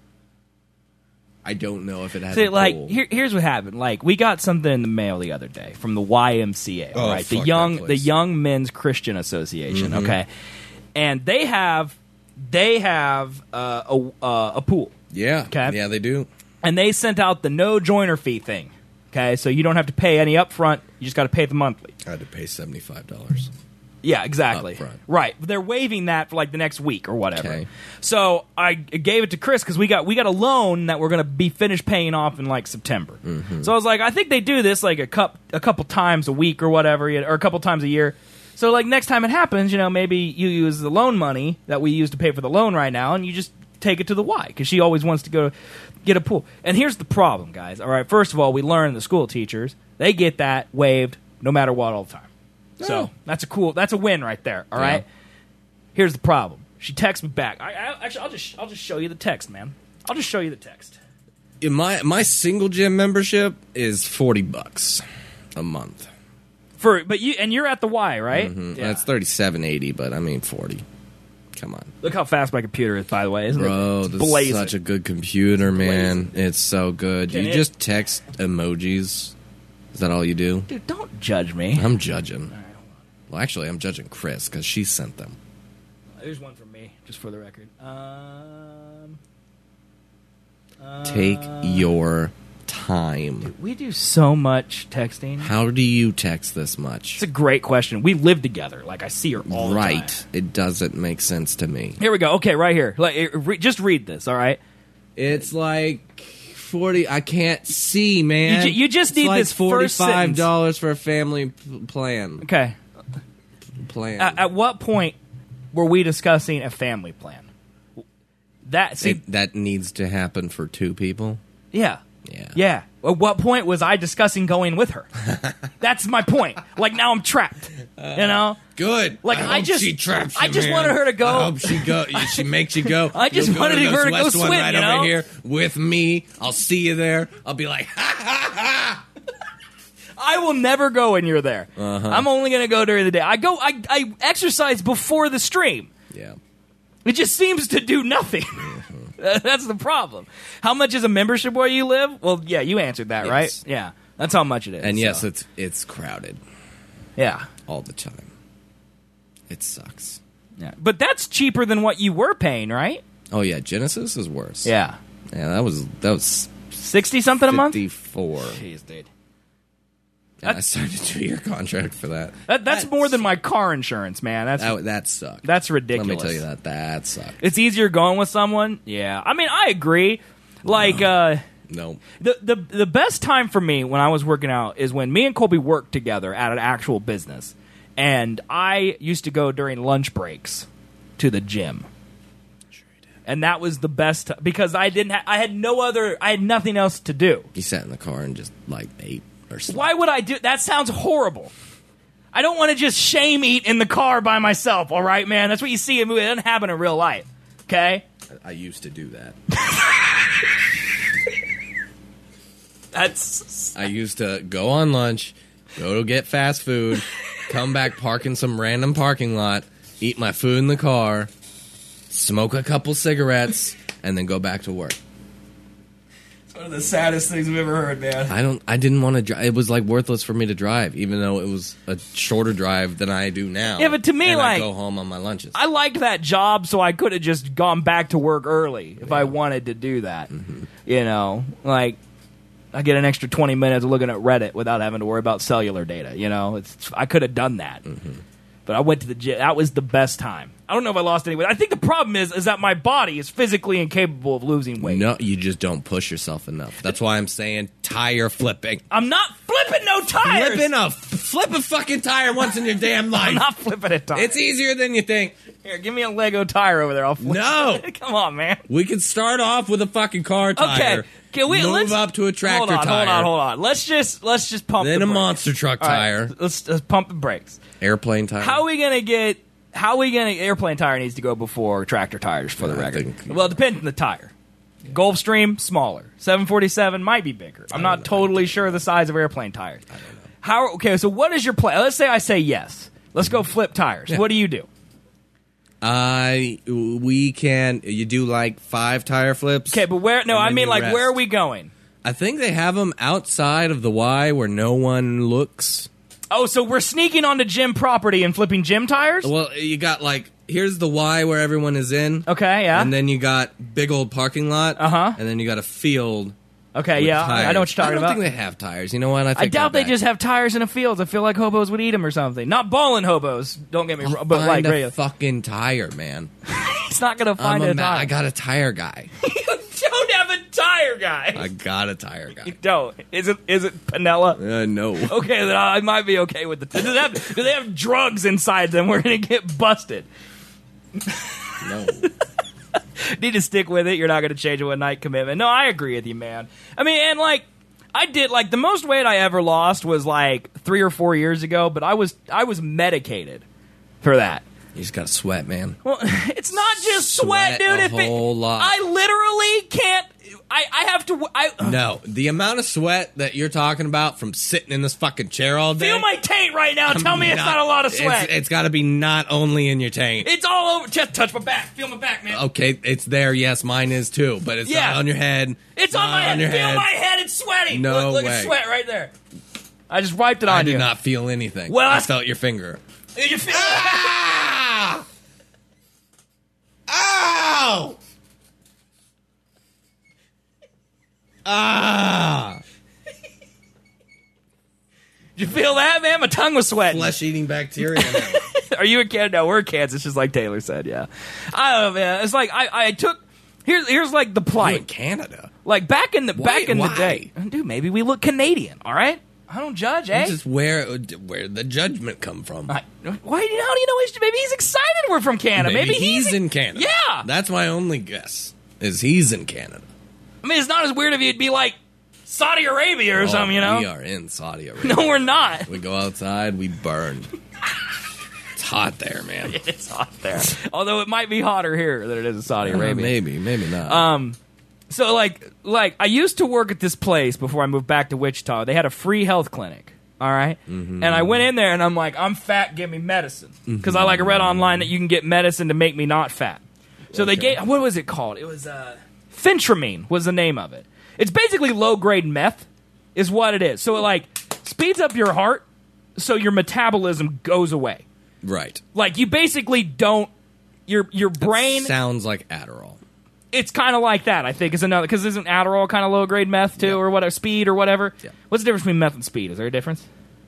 I don't know if it has See, a like, pool. here, here's what happened. Like, we got something in the mail the other day from the Y M C A, Oh, right? The fuck young, that the place. Mm-hmm. Young Men's Christian Association. Okay, and they have, they have uh, a uh, a pool, Yeah. Okay. Yeah, they do. and they sent out the no joiner fee thing. Okay, so you don't have to pay any upfront. You just got to pay the monthly. I had to pay seventy-five dollars. Yeah, exactly. Upfront. Right. They're waiving that for like the next week or whatever. Okay. So I gave it to Chris because we got we got a loan that we're going to be finished paying off in like September. Mm-hmm. So I was like, I think they do this like a cup a couple times a week or whatever, you know, or a couple times a year. So like next time it happens, you know, maybe you use the loan money that we use to pay for the loan right now, and you just take it to the Y because she always wants to go get a pool. And here's the problem, guys. All right, first of all, we learn the school teachers they get that waived no matter what all the time. So Oh. that's a cool, that's a win right there. All Yeah. right. Here's the problem. She texts me back. I, I actually, I'll just, I'll just show you the text, man. I'll just show you the text. In my my single gym membership is forty bucks a month. For but you and you're at the Y, right? Mm, Yeah. That's thirty-seven eighty, but I mean forty. Come on. Look how fast my computer is, by the way, isn't Bro, it? It's this is blazing. such a good computer, man. It's so good. Can you it- just text emojis. Is that all you do? Dude, don't judge me. I'm judging. Well, actually, I'm judging Chris because she sent them. There's one from me, just for the record. Um, Take your time. we do so much texting. How do you text this much? It's a great question. We live together. Like I see her all the time. Right. It doesn't make sense to me. Here we go. Okay, right here. Like, it- re- just read this. All right. It's like forty. I can't see, man. You ju- you just It's need like this first forty-five dollars for a family p- plan. Okay. Plan. At, at what point were we discussing a family plan? That see, It- that needs to happen for two people. yeah, Yeah. yeah. At what point was I discussing going with her? That's my point. Like now I'm trapped. You know. Good. Like, I hope just- she traps I you, just man. wanted her to go- I hope she go. She makes you go. I just You'll wanted to her to this go West one swim, right you know? over here with me. I'll see you there. I'll be like, ha ha ha. I will never go when you're there. Uh-huh. I'm only going to go during the day. I go. I, I exercise before the stream. Yeah. It just seems to do nothing. That's the problem. How much is a membership where you live? Well, yeah, you answered that, Yes. right? Yeah, that's how much it is. And yes, so. it's it's crowded yeah, all the time. It sucks. yeah, but that's cheaper than what you were paying, right? Oh yeah, Genesis is worse. Yeah, Yeah, that was that was sixty something a month. fifty-four. Jeez, dude. And I signed a two-year contract for that. That, that's more than my car insurance, man. That's That, that sucked. that's ridiculous. Let me tell you that. That sucked. It's easier going with someone. Yeah, I mean, I agree. Like, uh, No. the the the best time for me when I was working out is when me and Colby worked together at an actual business, and I used to go during lunch breaks to the gym. And that was the best t- because I didn't. Ha- I had no other. I had nothing else to do. You sat in the car and just like ate or something. Why would I do that? Sounds horrible. I don't want to just shame eat in the car by myself. All right, man. That's what you see in movies. It doesn't happen in real life. Okay. I used to do that. That's I used to go on lunch, go to get fast food, come back, park in some random parking lot, eat my food in the car, smoke a couple cigarettes, and then go back to work. One of the saddest things I've ever heard, man. I don't. I didn't want to drive. It was like worthless for me to drive, even though it was a shorter drive than I do now. Yeah, but to me, and like, I go home on my lunches. I liked that job, so I could have just gone back to work early if yeah. I wanted to do that. Mm-hmm. You know, like I get an extra twenty minutes looking at Reddit without having to worry about cellular data. You know, it's I could have done that. Mm-hmm. But I went to the gym. That was the best time. I don't know if I lost any weight. I think the problem is is that my body is physically incapable of losing weight. No, you just don't push yourself enough. That's why I'm saying tire flipping. I'm not flipping no tires. Flipping a flip a fucking tire once in your damn life. I'm not flipping a tire. It's easier than you think. Here, give me a Lego tire over there. I'll flip No. it. Come on, man. We can start off with a fucking car tire. Okay. Can we move let's, up to a tractor hold on, tire. Hold on, hold on. Let's just let's just pump then the a brakes. monster truck All right, tire. let's, let's pump the brakes. Airplane tire. How are we gonna get? How are we gonna? Airplane tire needs to go before tractor tires for Yeah, the I record. think- Well, it depends on the tire. Gulfstream smaller. seven forty-seven might be bigger. I'm not know. totally sure the size of airplane tires. I don't know. How? Okay, so what is your plan? Let's say I say yes. Let's go flip tires. Yeah. What do you do? I we can. You do like five tire flips. Okay, but where? No, and I then mean you like rest. where are we going? I think they have them outside of the Y where no one looks. Oh, so we're sneaking onto gym property and flipping gym tires? Well, you got like here's the Y where everyone is in. Okay, yeah. And then you got big old parking lot. Uh-huh. And then you got a field. Okay, with yeah, tires. I know what you're talking I don't about. think they have tires. You know what? I, I think doubt they back. just have tires in the fields. I feel like hobos would eat them or something. Not balling hobos. Don't get me wrong, but Find like a regular. fucking tire, man. He's not gonna I'm find a a ma- tire. I got a tire guy. You don't have a tire guy. I got a tire You guy. don't. Is it? Is it Panella? Uh, no. Okay, then I might be okay with the. Do they have, do they have drugs inside them? We're gonna get busted. No. Need to stick with it. You're not gonna change a one night commitment. No, I agree with you, man. I mean, and like. I did like the most weight I ever lost was like three or four years ago, but I was I was medicated for that. You just got to sweat, man. Well, it's not just sweat, Sweat dude. a if it, whole lot. I literally can't. I, I have to. I No, the amount of sweat that you're talking about from sitting in this fucking chair all day. feel my taint right now. Tell me it's not a lot of sweat. It's, it's got to be not only in your taint. It's all over. Just touch my back. Feel my back, man. Okay, it's there. Yes, mine is too, but it's Yeah. not on your head. It's on not my head. your Feel head. my head. It's sweaty. No look, look way. at sweat right there. I just wiped it on I did you. not feel anything. Well, I that's- felt your finger. You feel? Ah! Ow! Ah! Did you feel that, man? My tongue was sweating. Flesh-eating bacteria now. Are you a Kansas? No, we're in Kansas, just like Taylor said. Yeah, I don't know, man. It's like I, I took. Here's here's like the You in plight. Canada? Like back in the Why- back in why? the day, dude. Maybe we look Canadian. All right, I don't judge, eh? This is where where the judgment come from. I, why? do you- How do you know? He's, maybe he's excited we're from Canada. Maybe, Maybe, he's in Canada. Yeah. That's my only guess. Is he's in Canada. I mean, it's not as weird if you'd be like Saudi Arabia or Oh, something, you know? we are in Saudi Arabia. No, we're not. We go outside, we burn. It's hot there, man. It's hot there. Although it might be hotter here than it is in Saudi Uh, Arabia. maybe, maybe not. Um, so like, like I used to work at this place before I moved back to Wichita. They had a free health clinic. All right? Mm-hmm. And I went in there and I'm like, I'm fat, give me medicine. Because I like read online that you can get medicine to make me not fat. So they Okay. gave, what was it called? It was, uh, Phentermine was the name of it. It's basically low-grade meth is what it is. So it, like, speeds up your heart so your metabolism goes away. right. Like, you basically don't, your your brain, Sounds like Adderall. it's kind of like that, I think, is another, because isn't Adderall kind of low-grade meth, too, Yeah. or whatever, speed or whatever? Yeah. What's the difference between meth and speed? Is there a difference?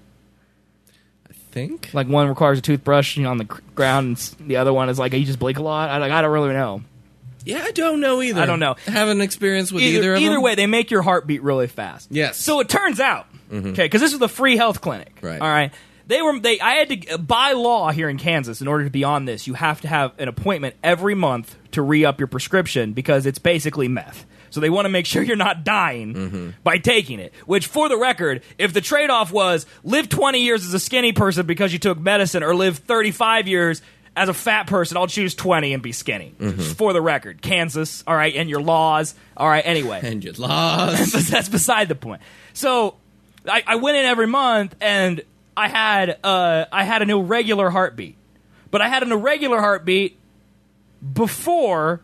I think. Like, one requires a toothbrush, you know, on the gr- ground, and s- the other one is like, you just blink a lot? I, like, I don't really know. Yeah, I don't know either. I don't know. I haven't experience with either, Either, of either them. way, they make your heart beat really fast. Yes. So it turns out, okay, because this was the free health clinic. Right. All right. They were. They. I had to by law here in Kansas. In order to be on this, you have to have an appointment every month to re-up your prescription because it's basically meth. So they want to make sure you're not dying Mm-hmm. by taking it. Which, for the record, if the trade-off was live twenty years as a skinny person because you took medicine, or live thirty-five years as a fat person, I'll choose twenty and be skinny. Mm-hmm. For the record, Kansas, all right, and your laws, all right. Anyway, And you lost. but that's beside the point. So I, I went in every month, and I had uh, I had an irregular heartbeat, but I had an irregular heartbeat before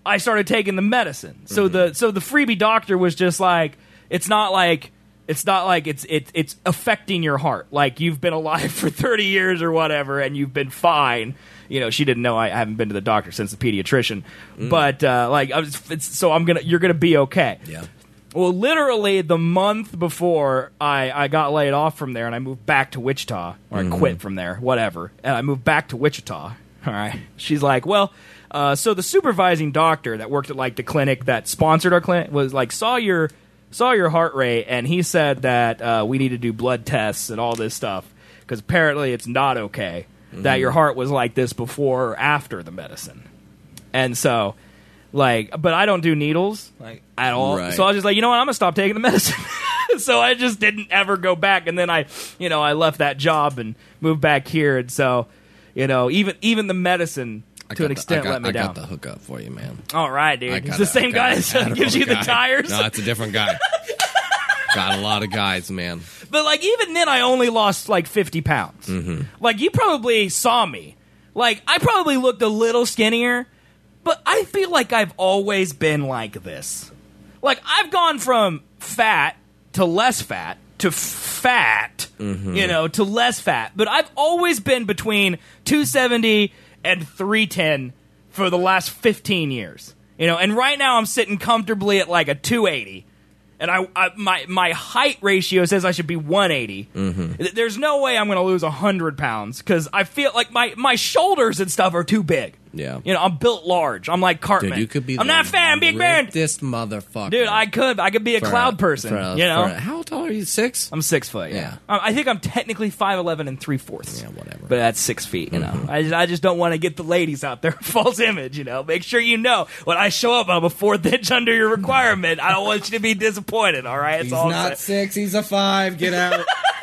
I started taking the medicine. So mm-hmm. the so the freebie doctor was just like, it's not like it's not like it's it's it's affecting your heart. Like you've been alive for thirty years or whatever, and you've been fine. You know, she didn't know I haven't been to the doctor since the pediatrician, mm. but uh, like, I was, it's, so I'm gonna you're gonna be okay. Yeah. Well, literally the month before I, I got laid off from there and I moved back to Wichita, or mm-hmm. I quit from there, whatever, and I moved back to Wichita, all right, she's like, well, uh, so the supervising doctor that worked at, like, the clinic that sponsored our clinic was like, saw your saw your heart rate, and he said that uh, we need to do blood tests and all this stuff, because apparently it's not okay mm-hmm. that your heart was like this before or after the medicine. And so... Like, but I don't do needles, like, at all. Right. So I was just like, you know what, I'm going to stop taking the medicine. So I just didn't ever go back. And then I, you know, I left that job and moved back here. And so, you know, even even the medicine, to an the, extent, got, let me I down. I got the hookup for you, man. All right, dude. It's the same guy that gives you guy. the tires? No, it's a different guy. Got a lot of guys, man. But, like, even then, I only lost, like, fifty pounds. Mm-hmm. Like, you probably saw me. Like, I probably looked a little skinnier. But I feel like I've always been like this. Like, I've gone from fat to less fat to fat, mm-hmm. you know, to less fat. But I've always been between two seventy and three ten for the last fifteen years. You know, and right now I'm sitting comfortably at like a two eighty. And I, I my my height ratio says I should be one eighty. Mm-hmm. There's no way I'm going to lose one hundred pounds because I feel like my, my shoulders and stuff are too big. Yeah. You know, I'm built large. I'm like Cartman. Dude, you could be I'm not fat, I'm big man. This motherfucker. Dude, I could. I could be a for cloud a, person. for a, you know? for a, how tall are you? Six? I'm six foot, yeah. yeah. I think I'm technically five eleven and three fourths. Yeah, whatever. But that's six feet, you know. Mm-hmm. I, just, I just don't want to get the ladies out there false image, you know. Make sure you know when I show up, I'm a fourth inch under your requirement. I don't want you to be disappointed, all right? That's he's all not six, he's a five. Get out.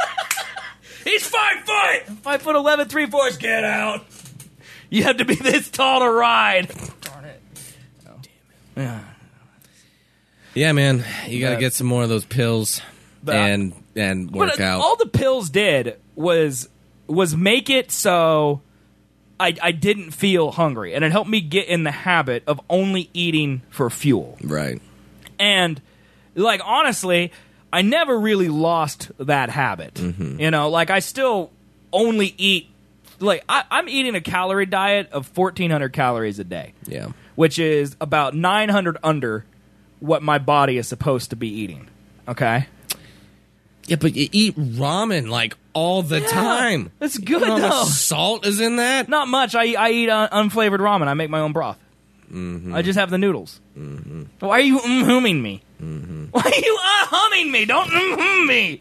He's five foot! I'm five foot eleven, three fourths. Get out. You have to be this tall to ride. Darn it. Oh. Damn it. Yeah. Yeah, man. You got to But- get some more of those pills But I- and and work But out. all the pills did was was make it so I, I didn't feel hungry, and it helped me get in the habit of only eating for fuel. Right. And, like, honestly, I never really lost that habit. Mm-hmm. You know, like, I still only eat, like, I, I'm eating a calorie diet of fourteen hundred calories a day. Yeah. Which is about nine hundred under what my body is supposed to be eating. Okay? Yeah, but you eat ramen, like, all the Yeah, time. that's good, You know how though. much salt is in that? Not much. I, I eat uh, unflavored ramen. I make my own broth. Mm-hmm. I just have the noodles. Mm-hmm. Why are you mm-humming me? Mm-hmm. Why are you uh-humming me? Don't mm-hum me.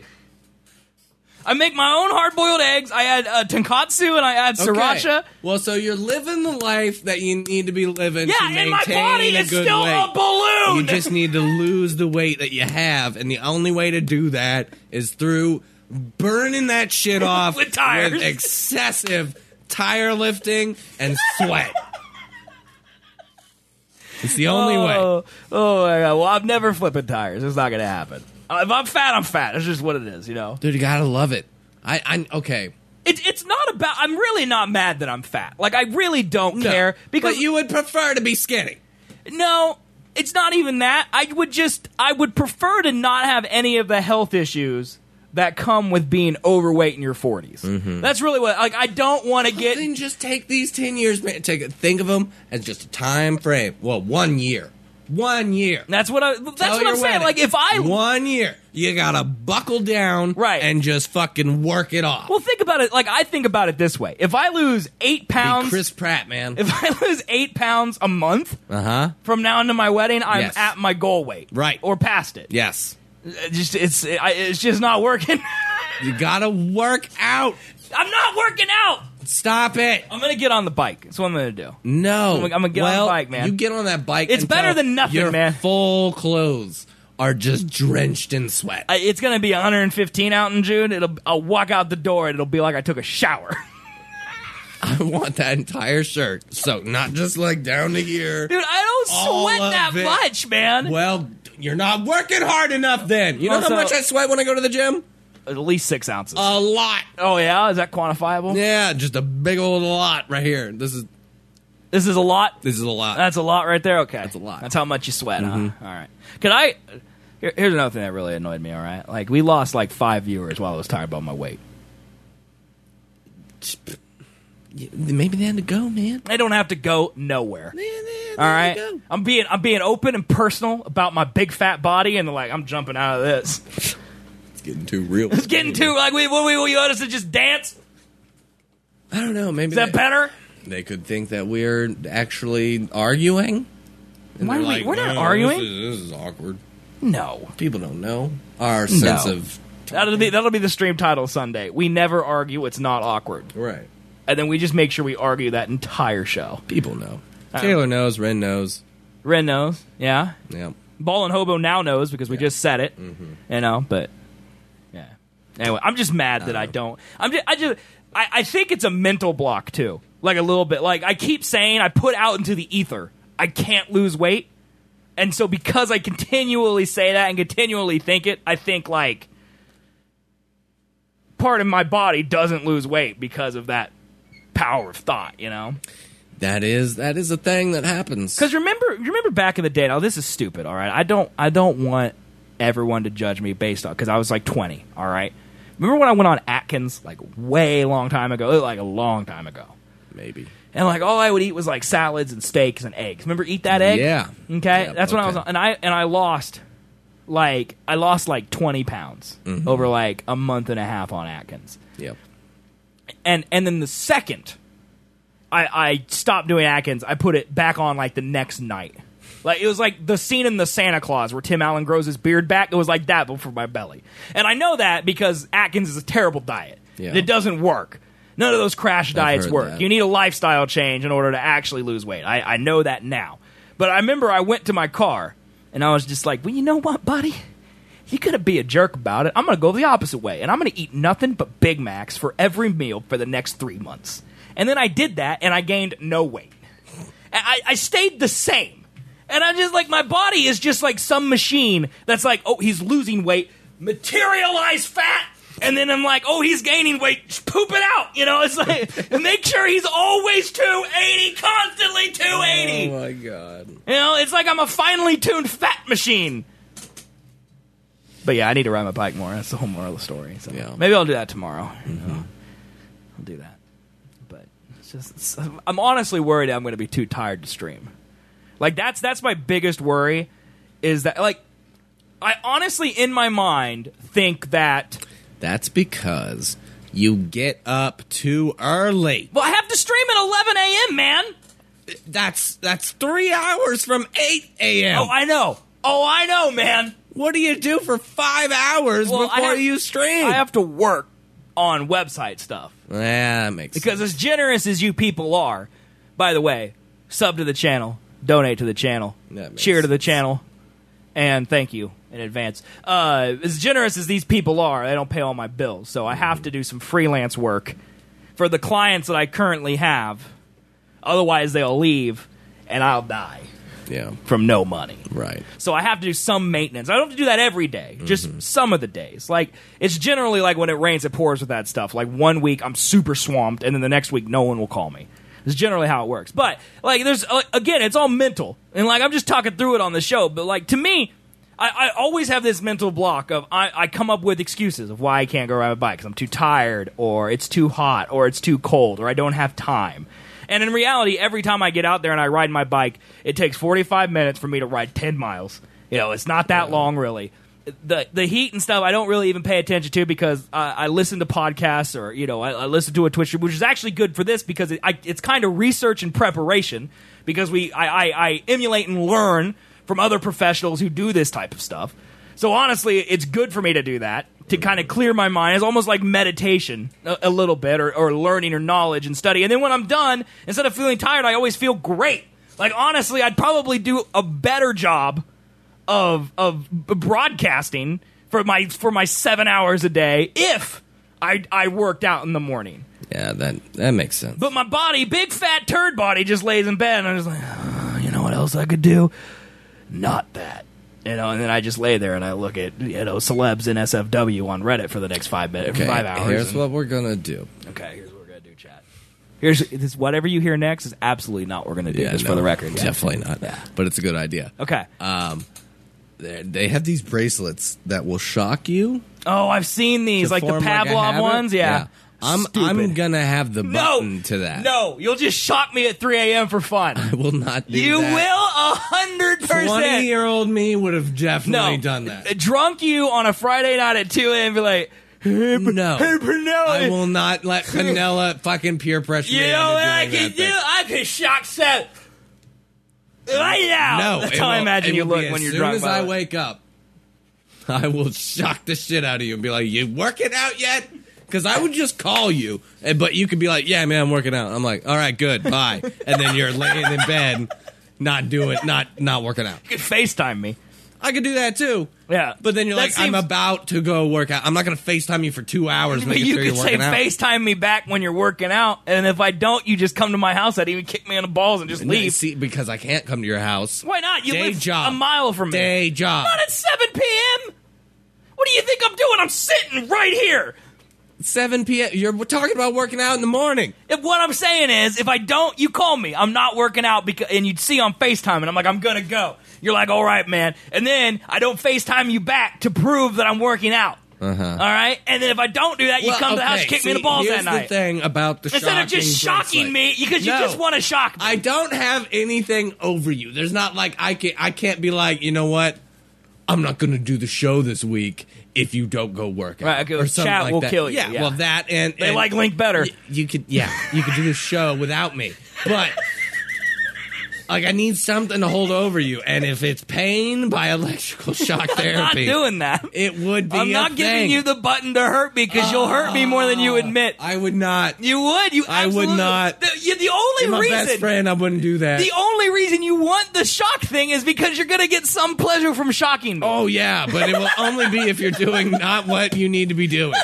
I make my own hard-boiled eggs. I add uh, tonkatsu and I add sriracha. Okay. Well, so you're living the life that you need to be living Yeah, to and maintain my body a is good still weight. a balloon. You just need to lose the weight that you have, and the only way to do that is through burning that shit off With tires. with excessive tire lifting and sweat. It's the only way. Oh, oh my God. Well, I'm never flipping tires. It's not going to happen. Uh, If I'm fat, I'm fat. It's just what it is, you know? Dude, you gotta love it. I, I okay. It, it's not about... I'm really not mad that I'm fat. Like, I really don't No, care. Because but you would prefer to be skinny. No, it's not even that. I would just... I would prefer to not have any of the health issues that come with being overweight in your forties. Mm-hmm. That's really what... Like, I don't want to get... Then just take these ten years, man. Take it. Think of them as just a time frame. Well, one year. One year. That's what I... That's Tell what I'm your saying. wedding. Like, if I... One year. You gotta buckle down Right. and just fucking work it off. Well, think about it. Like, I think about it this way. If I lose eight Be pounds... Chris Pratt, man. If I lose eight pounds a month Uh-huh. from now into my wedding, I'm Yes. at my goal weight. Right. Or past it. Yes. It just It's I, it's just not working. You gotta work out. I'm not working out! Stop it. I'm going to get on the bike. That's what I'm going to do. No. I'm gonna- I'm gonna get on the well, bike, man. You get on that bike. It's until better than nothing, your man. full clothes are just drenched in sweat. I, it's going to be one hundred fifteen out in June. It'll I'll walk out the door and it'll be like I took a shower. I want that entire shirt. So not just like down to here. Dude, I don't All sweat of that it. much, man. Well, you're not working hard enough then. You know Also- how much I sweat when I go to the gym? At least six ounces. A lot. oh, yeah? Is that quantifiable? Yeah, just a big old lot right here. This is This is a lot? This is a lot. That's a lot right there? Okay. That's a lot. That's how much you sweat, Mm-hmm. huh? All right. Can I... Here, here's another thing that really annoyed me, all right? Like, we lost, like, five viewers while I was talking about my weight. Maybe they had to go, man. They don't have to go nowhere. Man, they, All right, I'm being I'm being open and personal about my big fat body, and they're like, I'm jumping out of this. It's getting too real. It's getting too like we what we you want us to just dance? I don't know. Maybe Is that they, better? They could think that we're actually arguing. And Why they're are we- like, we're not "Oh, arguing." This is, this is awkward. No, People don't know our sense No. of that'll be that'll be the stream title Sunday. We never argue. It's not awkward, right. and then we just make sure we argue that entire show. People know. Uh, Taylor knows. Ren knows. Ren knows, yeah. Yeah. Ball and Hobo now knows because we just said it, you know. But yeah. Anyway, I'm just mad that I don't. I'm just. I just. I, I think it's a mental block too, like a little bit. Like I keep saying, I put out into the ether, I can't lose weight, and so because I continually say that and continually think it, I think like part of my body doesn't lose weight because of that power of thought, you know. That is that is a thing that happens. Because remember, remember back in the day. Now this is stupid. All right, I don't, I don't want everyone to judge me based on because I was like twenty. All right, remember when I went on Atkins like way long time ago, like a long time ago, Maybe. and like all I would eat was like salads and steaks and eggs. Remember, eat that egg? Yeah. Okay, Yep, that's when I okay. was on, and I and I lost like I lost like twenty pounds Mm-hmm. over like a month and a half on Atkins, Yep. and and then the second I, I stopped doing Atkins, I put it back on like the next night. Like it was like the scene in the Santa Claus where Tim Allen grows his beard back. It was like that, but for my belly. And I know that because Atkins is a terrible diet. Yeah. It doesn't work. None of those crash diets heard work. that. You need a lifestyle change in order to actually lose weight. I, I know that now. But I remember I went to my car and I was just like, well, you know what, buddy? You're going to be a jerk about it. I'm going to go the opposite way. And I'm going to eat nothing but Big Macs for every meal for the next three months. And then I did that, and I gained no weight. I, I stayed the same. And I'm just like, my body is just like some machine that's like, oh, he's losing weight, materialize fat. And then I'm like, oh, he's gaining weight, just poop it out. You know, it's like, make sure he's always two eighty, constantly two eighty. Oh, my God. You know, it's like I'm a finely tuned fat machine. But yeah, I need to ride my bike more. That's the whole moral of the story. So Yeah. maybe I'll do that tomorrow. You know? I'll do that. But it's just, it's, I'm honestly worried I'm going to be too tired to stream. Like that's that's my biggest worry. Is that like I honestly in my mind think that That's because you get up too early. well I have to stream at eleven a.m. man. That's that's three hours from eight a.m. Oh, I know. Oh, I know, man. What do you do for five hours Well, I before have- you stream? I have to work on website stuff. Yeah, that makes Because sense. as generous as you people are, by the way, sub to the channel, donate to the channel, That makes cheer to the sense. channel, and thank you in advance. Uh, as generous as these people are, they don't pay all my bills, so I have to do some freelance work for the clients that I currently have. Otherwise, they'll leave, and I'll die Yeah, from no money. right. So I have to do some maintenance. I don't have to do that every day, just Mm-hmm. some of the days. Like, it's generally like when it rains, it pours with that stuff. Like, one week I'm super swamped, and then the next week no one will call me. It's generally how it works. But, like, there's, uh, again, it's all mental. And, like, I'm just talking through it on the show. But, like, to me, I, I always have this mental block of I, I come up with excuses of why I can't go ride my bike because I'm too tired, or it's too hot, or it's too cold, or I don't have time. And in reality, every time I get out there and I ride my bike, it takes forty-five minutes for me to ride ten miles. You know, it's not that long, really. The the heat and stuff, I don't really even pay attention to because I, I listen to podcasts or, you know, I, I listen to a Twitch stream, which is actually good for this because it, I, it's kind of research and preparation because we I, I, I emulate and learn from other professionals who do this type of stuff. So honestly, it's good for me to do that, to kind of clear my mind. It's almost like meditation a, a little bit, or, or learning or knowledge and study. And then when I'm done, instead of feeling tired, I always feel great. Like, honestly, I'd probably do a better job of of broadcasting for my for my seven hours a day if I, I worked out in the morning. Yeah, that that makes sense. But my body, big fat turd body, just lays in bed, and I'm just like, oh, you know what else I could do? Not that. You know, and then I just lay there and I look at, you know, celebs in S F W on Reddit for the next five minutes, Okay, five hours. here's and- what we're gonna do. Okay, here's what we're gonna do, chat. Here's this. Whatever you hear next is absolutely not what we're going to do. Yeah, just no, for the record. definitely not. Yeah. But it's a good idea. Okay. Um, they they have these bracelets that will shock you. Oh, I've seen these, to like the form like a Pavlov habit. ones. Yeah. I'm Stupid. I'm gonna have the No, button to that. no, you'll just shock me at three a.m. for fun. I will not do You that. will a hundred percent. Twenty-year-old me would have definitely No, done that. drunk you on a Friday night at two a.m. be like, hey, No, hey, Brunelli. I will not let Vanilla fucking peer pressure You me know into what I doing can that do? thing. I can shock set right now. No, That's it how I will- imagine it you will look be when you're as drunk. As soon by as I the way. wake up, I will shock the shit out of you and be like, "You working out yet?" Because I would just call you, and, but you could be like, "Yeah, man, I'm working out." I'm like, "All right, good, bye." And then you're laying in bed, not doing, not not working out. You could FaceTime me. I could do that too. Yeah, But then you're That like, seems- I'm about to go work out. I'm not going to FaceTime you for two hours But making you sure could you're say working out. FaceTime me back when you're working out, and if I don't, you just come to my house. I'd even kick me in the balls and just No, leave. See, because I can't come to your house. Why not? You Day live job. a mile from me. Day job. Not at seven p.m. What do you think I'm doing? I'm sitting right here. seven p.m. You're talking about working out in the morning. If what I'm saying is, if I don't, you call me. I'm not working out, because, and you'd see on FaceTime, and I'm like, I'm gonna go. You're like, all right, man. And then I don't FaceTime you back to prove that I'm working out. Uh-huh. All right? And then if I don't do that, you Well, come to the house, okay, kick me in the see, balls here's that night. the thing about the Instead of just shocking shocking bracelet. me, because you No. just want to shock me. I don't have anything over you. There's not like I can I can't be like, you know what? I'm not going to do the show this week if you don't go work out. Right, okay, or something chat like will that. kill you, Yeah, yeah. well that and They and like Link better. y- you could yeah, you could do the show without me. But like I need something to hold over you, and if it's pain by electrical shock I'm not therapy, doing that. it would be I'm a not giving thing. you the button to hurt me, because you'll hurt me more than you admit. I would not. You would. You I would absolutely- not. The, you, the only You're my reason. best friend, I wouldn't do that. The only reason you want the shock thing is because you're gonna get some pleasure from shocking me. Oh yeah, but it will only be if you're doing not what you need to be doing.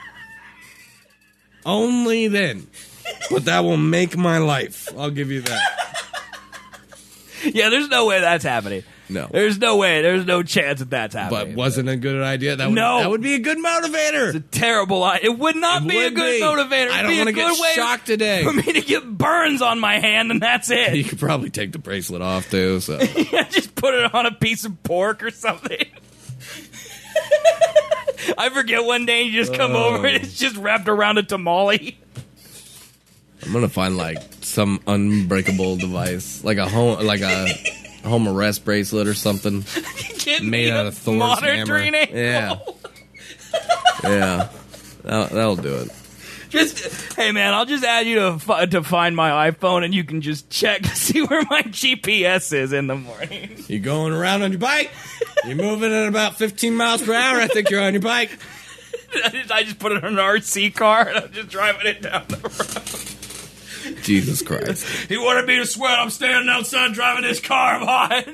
Only then. But that will make my life. I'll give you that. Yeah, there's no way that's happening. No. There's no way. There's no chance that that's But happening. wasn't a good idea. That would, No. that would be a good motivator. Terrible. I- It would not It be a would good be. motivator. It'd I don't be a want to good get way shocked today. for me to get burns on my hand, and that's You it. could probably take the bracelet off too. So Just put it on a piece of pork or something. I forget one day you just come Oh. over and it's just wrapped around a tamale. I'm gonna find like some unbreakable device, like a home, like a home arrest bracelet or something. Get Made me out a of Thor's monitoring hammer. angle. Yeah. Yeah, that'll, that'll do it. Just hey man, I'll just add you to fi- to find my iPhone, and you can just check to see where my G P S is in the morning. You going around on your bike? You're moving at about fifteen miles per hour. I think you're on your bike. I just, I just put it on an R C car, and I'm just driving it down the road. Jesus Christ. He wanted me to sweat. I'm standing outside driving this car of mine.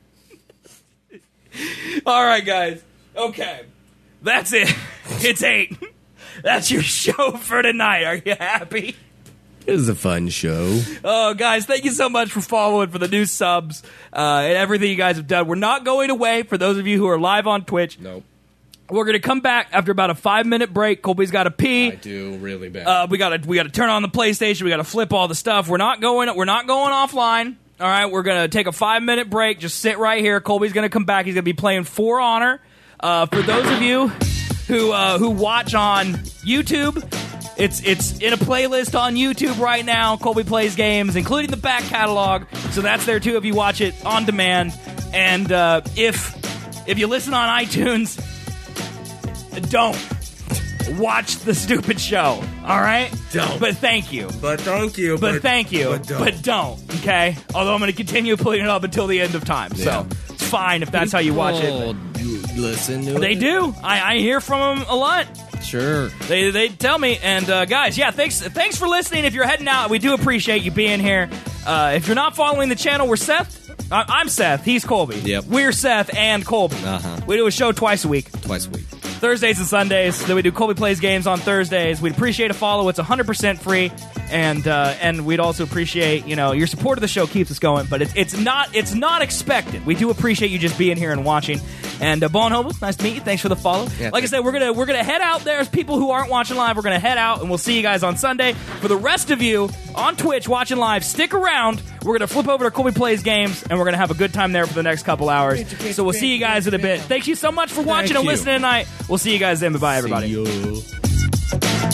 All right, guys. Okay, that's it. It's eight. That's your show for tonight. Are you happy? It was a fun show. Oh, guys, thank you so much for following, for the new subs, uh, and everything you guys have done. We're not going away. For those of you who are live on Twitch, Nope. we're going to come back after about a five-minute break. Colby's got to pee. I do really bad. Uh, we got to we got to turn on the PlayStation. We got to flip all the stuff. We're not going. We're not going offline. All right, we're gonna take a five minute break. Just sit right here. Colby's gonna come back. He's gonna be playing For Honor. Uh, for those of you who uh, who watch on YouTube, it's it's in a playlist on YouTube right now. Colby plays games, including the back catalog. So that's there too if you watch it on demand. And uh, if if you listen on iTunes, don't watch the stupid show. All right, Don't. But thank you. but thank you. But, thank you. But don't. But don't, okay? Although I'm going to continue putting it up until the end of time. Yeah. So it's fine if that's how you watch it. People listen to They it. do. I, I hear from them a lot. Sure. They they tell me. And uh, guys, yeah, thanks thanks for listening. If you're heading out, we do appreciate you being here. Uh, if you're not following the channel, we're Seth. I, I'm Seth. He's Colby. Yep. We're Seth and Colby. Uh-huh. We do a show twice a week. Twice a week. Thursdays and Sundays. Then we do Colby Plays Games on Thursdays. We'd appreciate a follow. It's one hundred percent free. And uh, and we'd also appreciate, you know, your support of the show keeps us going, but it's it's not it's not expected. We do appreciate you just being here and watching. And uh, Bon Hobo, nice to meet you. Thanks for the follow. Yeah, like I said, we're gonna we're gonna head out. There's people who aren't watching live. We're gonna head out, and we'll see you guys on Sunday. For the rest of you on Twitch watching live, stick around. We're gonna flip over to Colby Plays Games, and we're gonna have a good time there for the next couple hours. So we'll see you guys in a bit. Thank you so much for watching Thank and you. listening tonight. We'll see you guys then. Bye, everybody. See you.